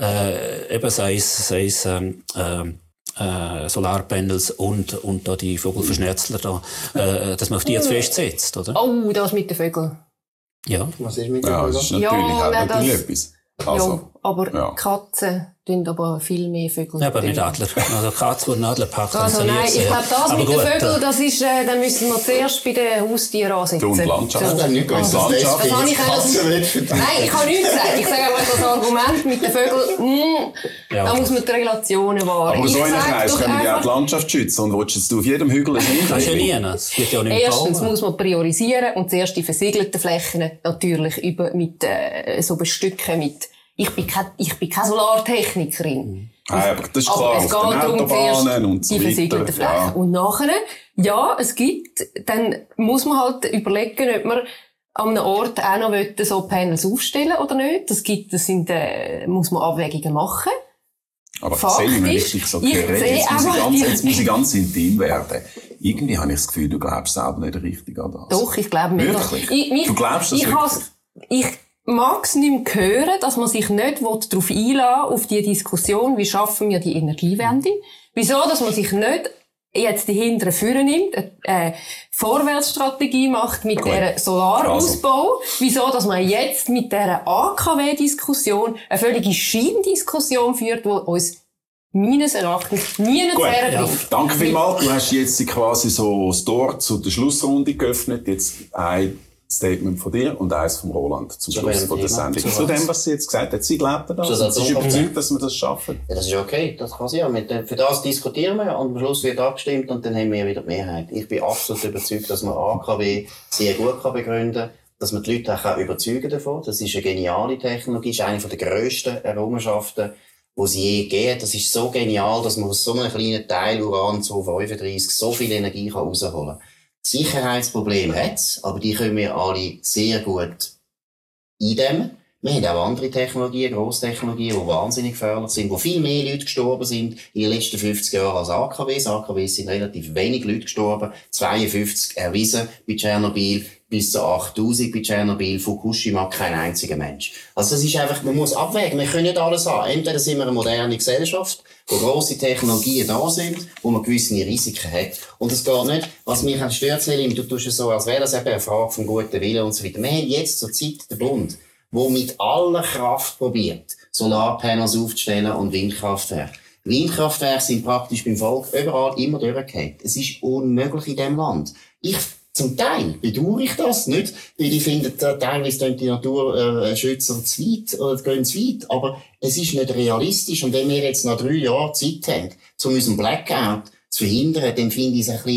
äh, eben sei es, sei es ähm, äh, Äh, Solarpanels und, und da die Vogelverschnetzler da, äh, dass man auf die jetzt festsetzt, oder? Oh, das mit den Vögeln. Ja. Was ist mit Ja, dem das ist Ja, natürlich, hat nein, natürlich das- etwas. Also, ja, aber ja. Katzen tun aber viel mehr Vögel. Ja, aber nicht Adler. Also Katz, die einen Adler packt, Also nein, ich glaube, das aber mit gut, den Vögeln, äh, das ist, äh, dann müssen wir zuerst bei den Haustieren ansetzen. Du und Landschaft. So. Das ist nicht gut. Also, Das Landschaft. das habe ich eigentlich- Nein, ich habe nichts gesagt. Ich sage einfach das Argument mit den Vögeln, mm, Ja, da okay. muss man die Relationen wahren. aber so Ich einen sage Kreis doch können wir ja einfach- die Landschaft schützen. Und willst jetzt du auf jedem Hügel ein das ist ja nie, Hügel? es gibt ja nicht Erstens bauen. muss man priorisieren und zuerst die versiegelten Flächen natürlich über, mit, äh, so bestücken mit, ich bin kein, ich bin keine Solartechnikerin. Nein, aber das ist klar, Aber es auf geht den darum, zuerst Autobahnen und so die versiegelten weiter. Flächen. Ja. Und nachher, ja, es gibt, dann muss man halt überlegen, ob man an einem Ort auch noch will, so Panels aufstellen oder nicht. Das gibt, das sind, äh, muss man Abwägungen machen. Aber Faktisch, sehe ich mir richtig so ich geredet. sehe Jetzt muss ich einfach ganz, die- jetzt muss ich ganz intim werden. Irgendwie habe ich das Gefühl, du glaubst selber nicht richtig an das. Doch, ich glaube mir. Wirklich? Ich, mich, Du glaubst das ich wirklich? has- Ich mag es nicht mehr hören, dass man sich nicht darauf einlassen auf die Diskussion, wie schaffen wir die Energiewende. Wieso, dass man sich nicht jetzt die hinteren Führer nimmt, eine äh, Vorwärtsstrategie macht mit Gut. der Solarausbau. Wieso, dass man jetzt mit der A K W-Diskussion eine völlige Scheindiskussion führt, die uns meines Erachtens nie Gut, herbringt. danke vielmals. Du hast jetzt quasi so das Tor zu der Schlussrunde geöffnet. Jetzt ein Statement von dir und eins von Roland zum Zu Schluss welchem von der Thema? Sendung. Zu Zu was? dem, was sie jetzt gesagt hat. Sie glaubt an das. Zu Und der sie ist Zukunft. überzeugt, dass wir das schaffen. Ja, das ist okay, das kann sein. Mit dem- Für das diskutieren wir und am Schluss wird abgestimmt und dann haben wir wieder die Mehrheit. Ich bin absolut überzeugt, dass man A K W sehr gut kann begründen kann, dass man die Leute auch überzeugen davon. Das ist eine geniale Technologie, ist eine der grössten Errungenschaften, die sie je gegeben hat. Das ist so genial, dass man aus so einem kleinen Teil Uran zweihundertfünfunddreißig so viel Energie kann rausholen kann. Sicherheitsprobleme hat's, aber die können wir alle sehr gut eindämmen. Wir haben auch andere Technologien, Grosstechnologien, die wahnsinnig gefährlich sind, wo viel mehr Leute gestorben sind in den letzten fünfzig Jahren als A K Ws. A K Ws sind relativ wenig Leute gestorben. zweiundfünfzig erwiesen bei Tschernobyl, bis zu achttausend bei Tschernobyl, Fukushima kein einziger Mensch. Also das ist einfach, man muss abwägen, wir können nicht alles haben. Entweder sind wir eine moderne Gesellschaft, wo grosse Technologien da sind, wo man gewisse Risiken hat. Und es geht nicht, was mich an stört, Selim, du tust es so, als wäre das eben eine Frage vom guten Willen und so weiter. Wir haben jetzt zur Zeit den Bund, wo mit aller Kraft probiert, Solarpanels aufzustellen und Windkraftwerke. Windkraftwerke sind praktisch beim Volk überall immer durchgefallen. Es ist unmöglich in diesem Land. Ich, zum Teil bedauere ich das nicht, weil ich finde, äh, teilweise gehen die Naturschützer zu weit, oder gehen zu weit. Aber es ist nicht realistisch. Und wenn wir jetzt noch drei Jahre Zeit haben, um unseren Blackout zu verhindern, dann finde ich es ein bisschen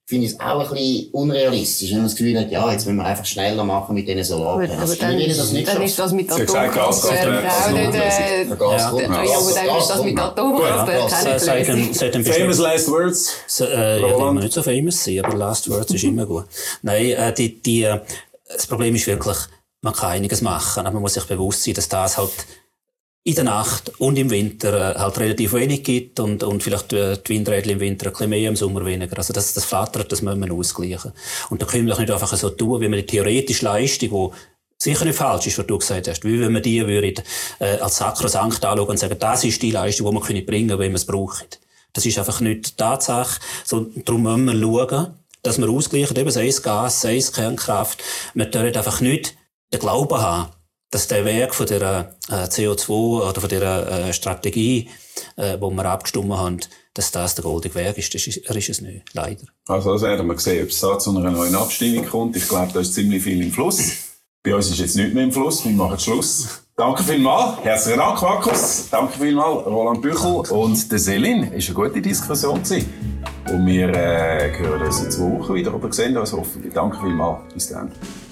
finde ich es auch ein bisschen unrealistisch, wenn man das Gefühl hat, ja, jetzt müssen wir einfach schneller machen mit diesen Solarpanels. Aber dann, das nicht dann ist das mit Sie hat gesagt, Atomkraftwerken auch nicht, äh, Ja, Gaskraftwerk. ja, aber dann ist das mit Atomkraftwerken auch nicht Seit dem, lässig. seit dem Famous last words. So, äh, ja, die wollen nicht so famous sein, aber Last Words ist immer gut. Nein, äh, die, die, äh, das Problem ist wirklich, man kann einiges machen, aber man muss sich bewusst sein, dass das halt in der Nacht und im Winter äh, halt relativ wenig gibt und, und vielleicht äh, die Windräder im Winter ein bisschen mehr, im Sommer weniger. Also das, das flattert, das müssen wir ausgleichen. Und da können wir doch nicht einfach so tun, wie man die theoretische Leistung, die sicher nicht falsch ist, was du gesagt hast, wie wenn man die würde, äh, als sakrosankt anschauen und sagen, das ist die Leistung, die wir können bringen können, wenn wir es brauchen. Das ist einfach nicht die Tatsache. So, darum müssen wir schauen, dass wir ausgleichen, eben sei es Gas, sei es Kernkraft. Wir dürfen einfach nicht den Glauben haben, dass der Weg von der äh, C O zwei oder von der äh, Strategie, äh, wo wir abgestimmt haben, dass das der goldige Weg ist. Das ist. Er ist es nicht, leider. Also das werden wir sehen, ob es da zu einer neuen Abstimmung kommt. Ich glaube, da ist ziemlich viel im Fluss. Bei uns ist jetzt nichts mehr im Fluss. Wir machen Schluss. Danke vielmals. Herzlichen Dank, Markus. Danke vielmals, Roland Büchel und der Selin. Es war eine gute Diskussion. Und wir äh, hören uns in zwei Wochen wieder oder sehen uns hoffentlich. Danke vielmals. Bis dann.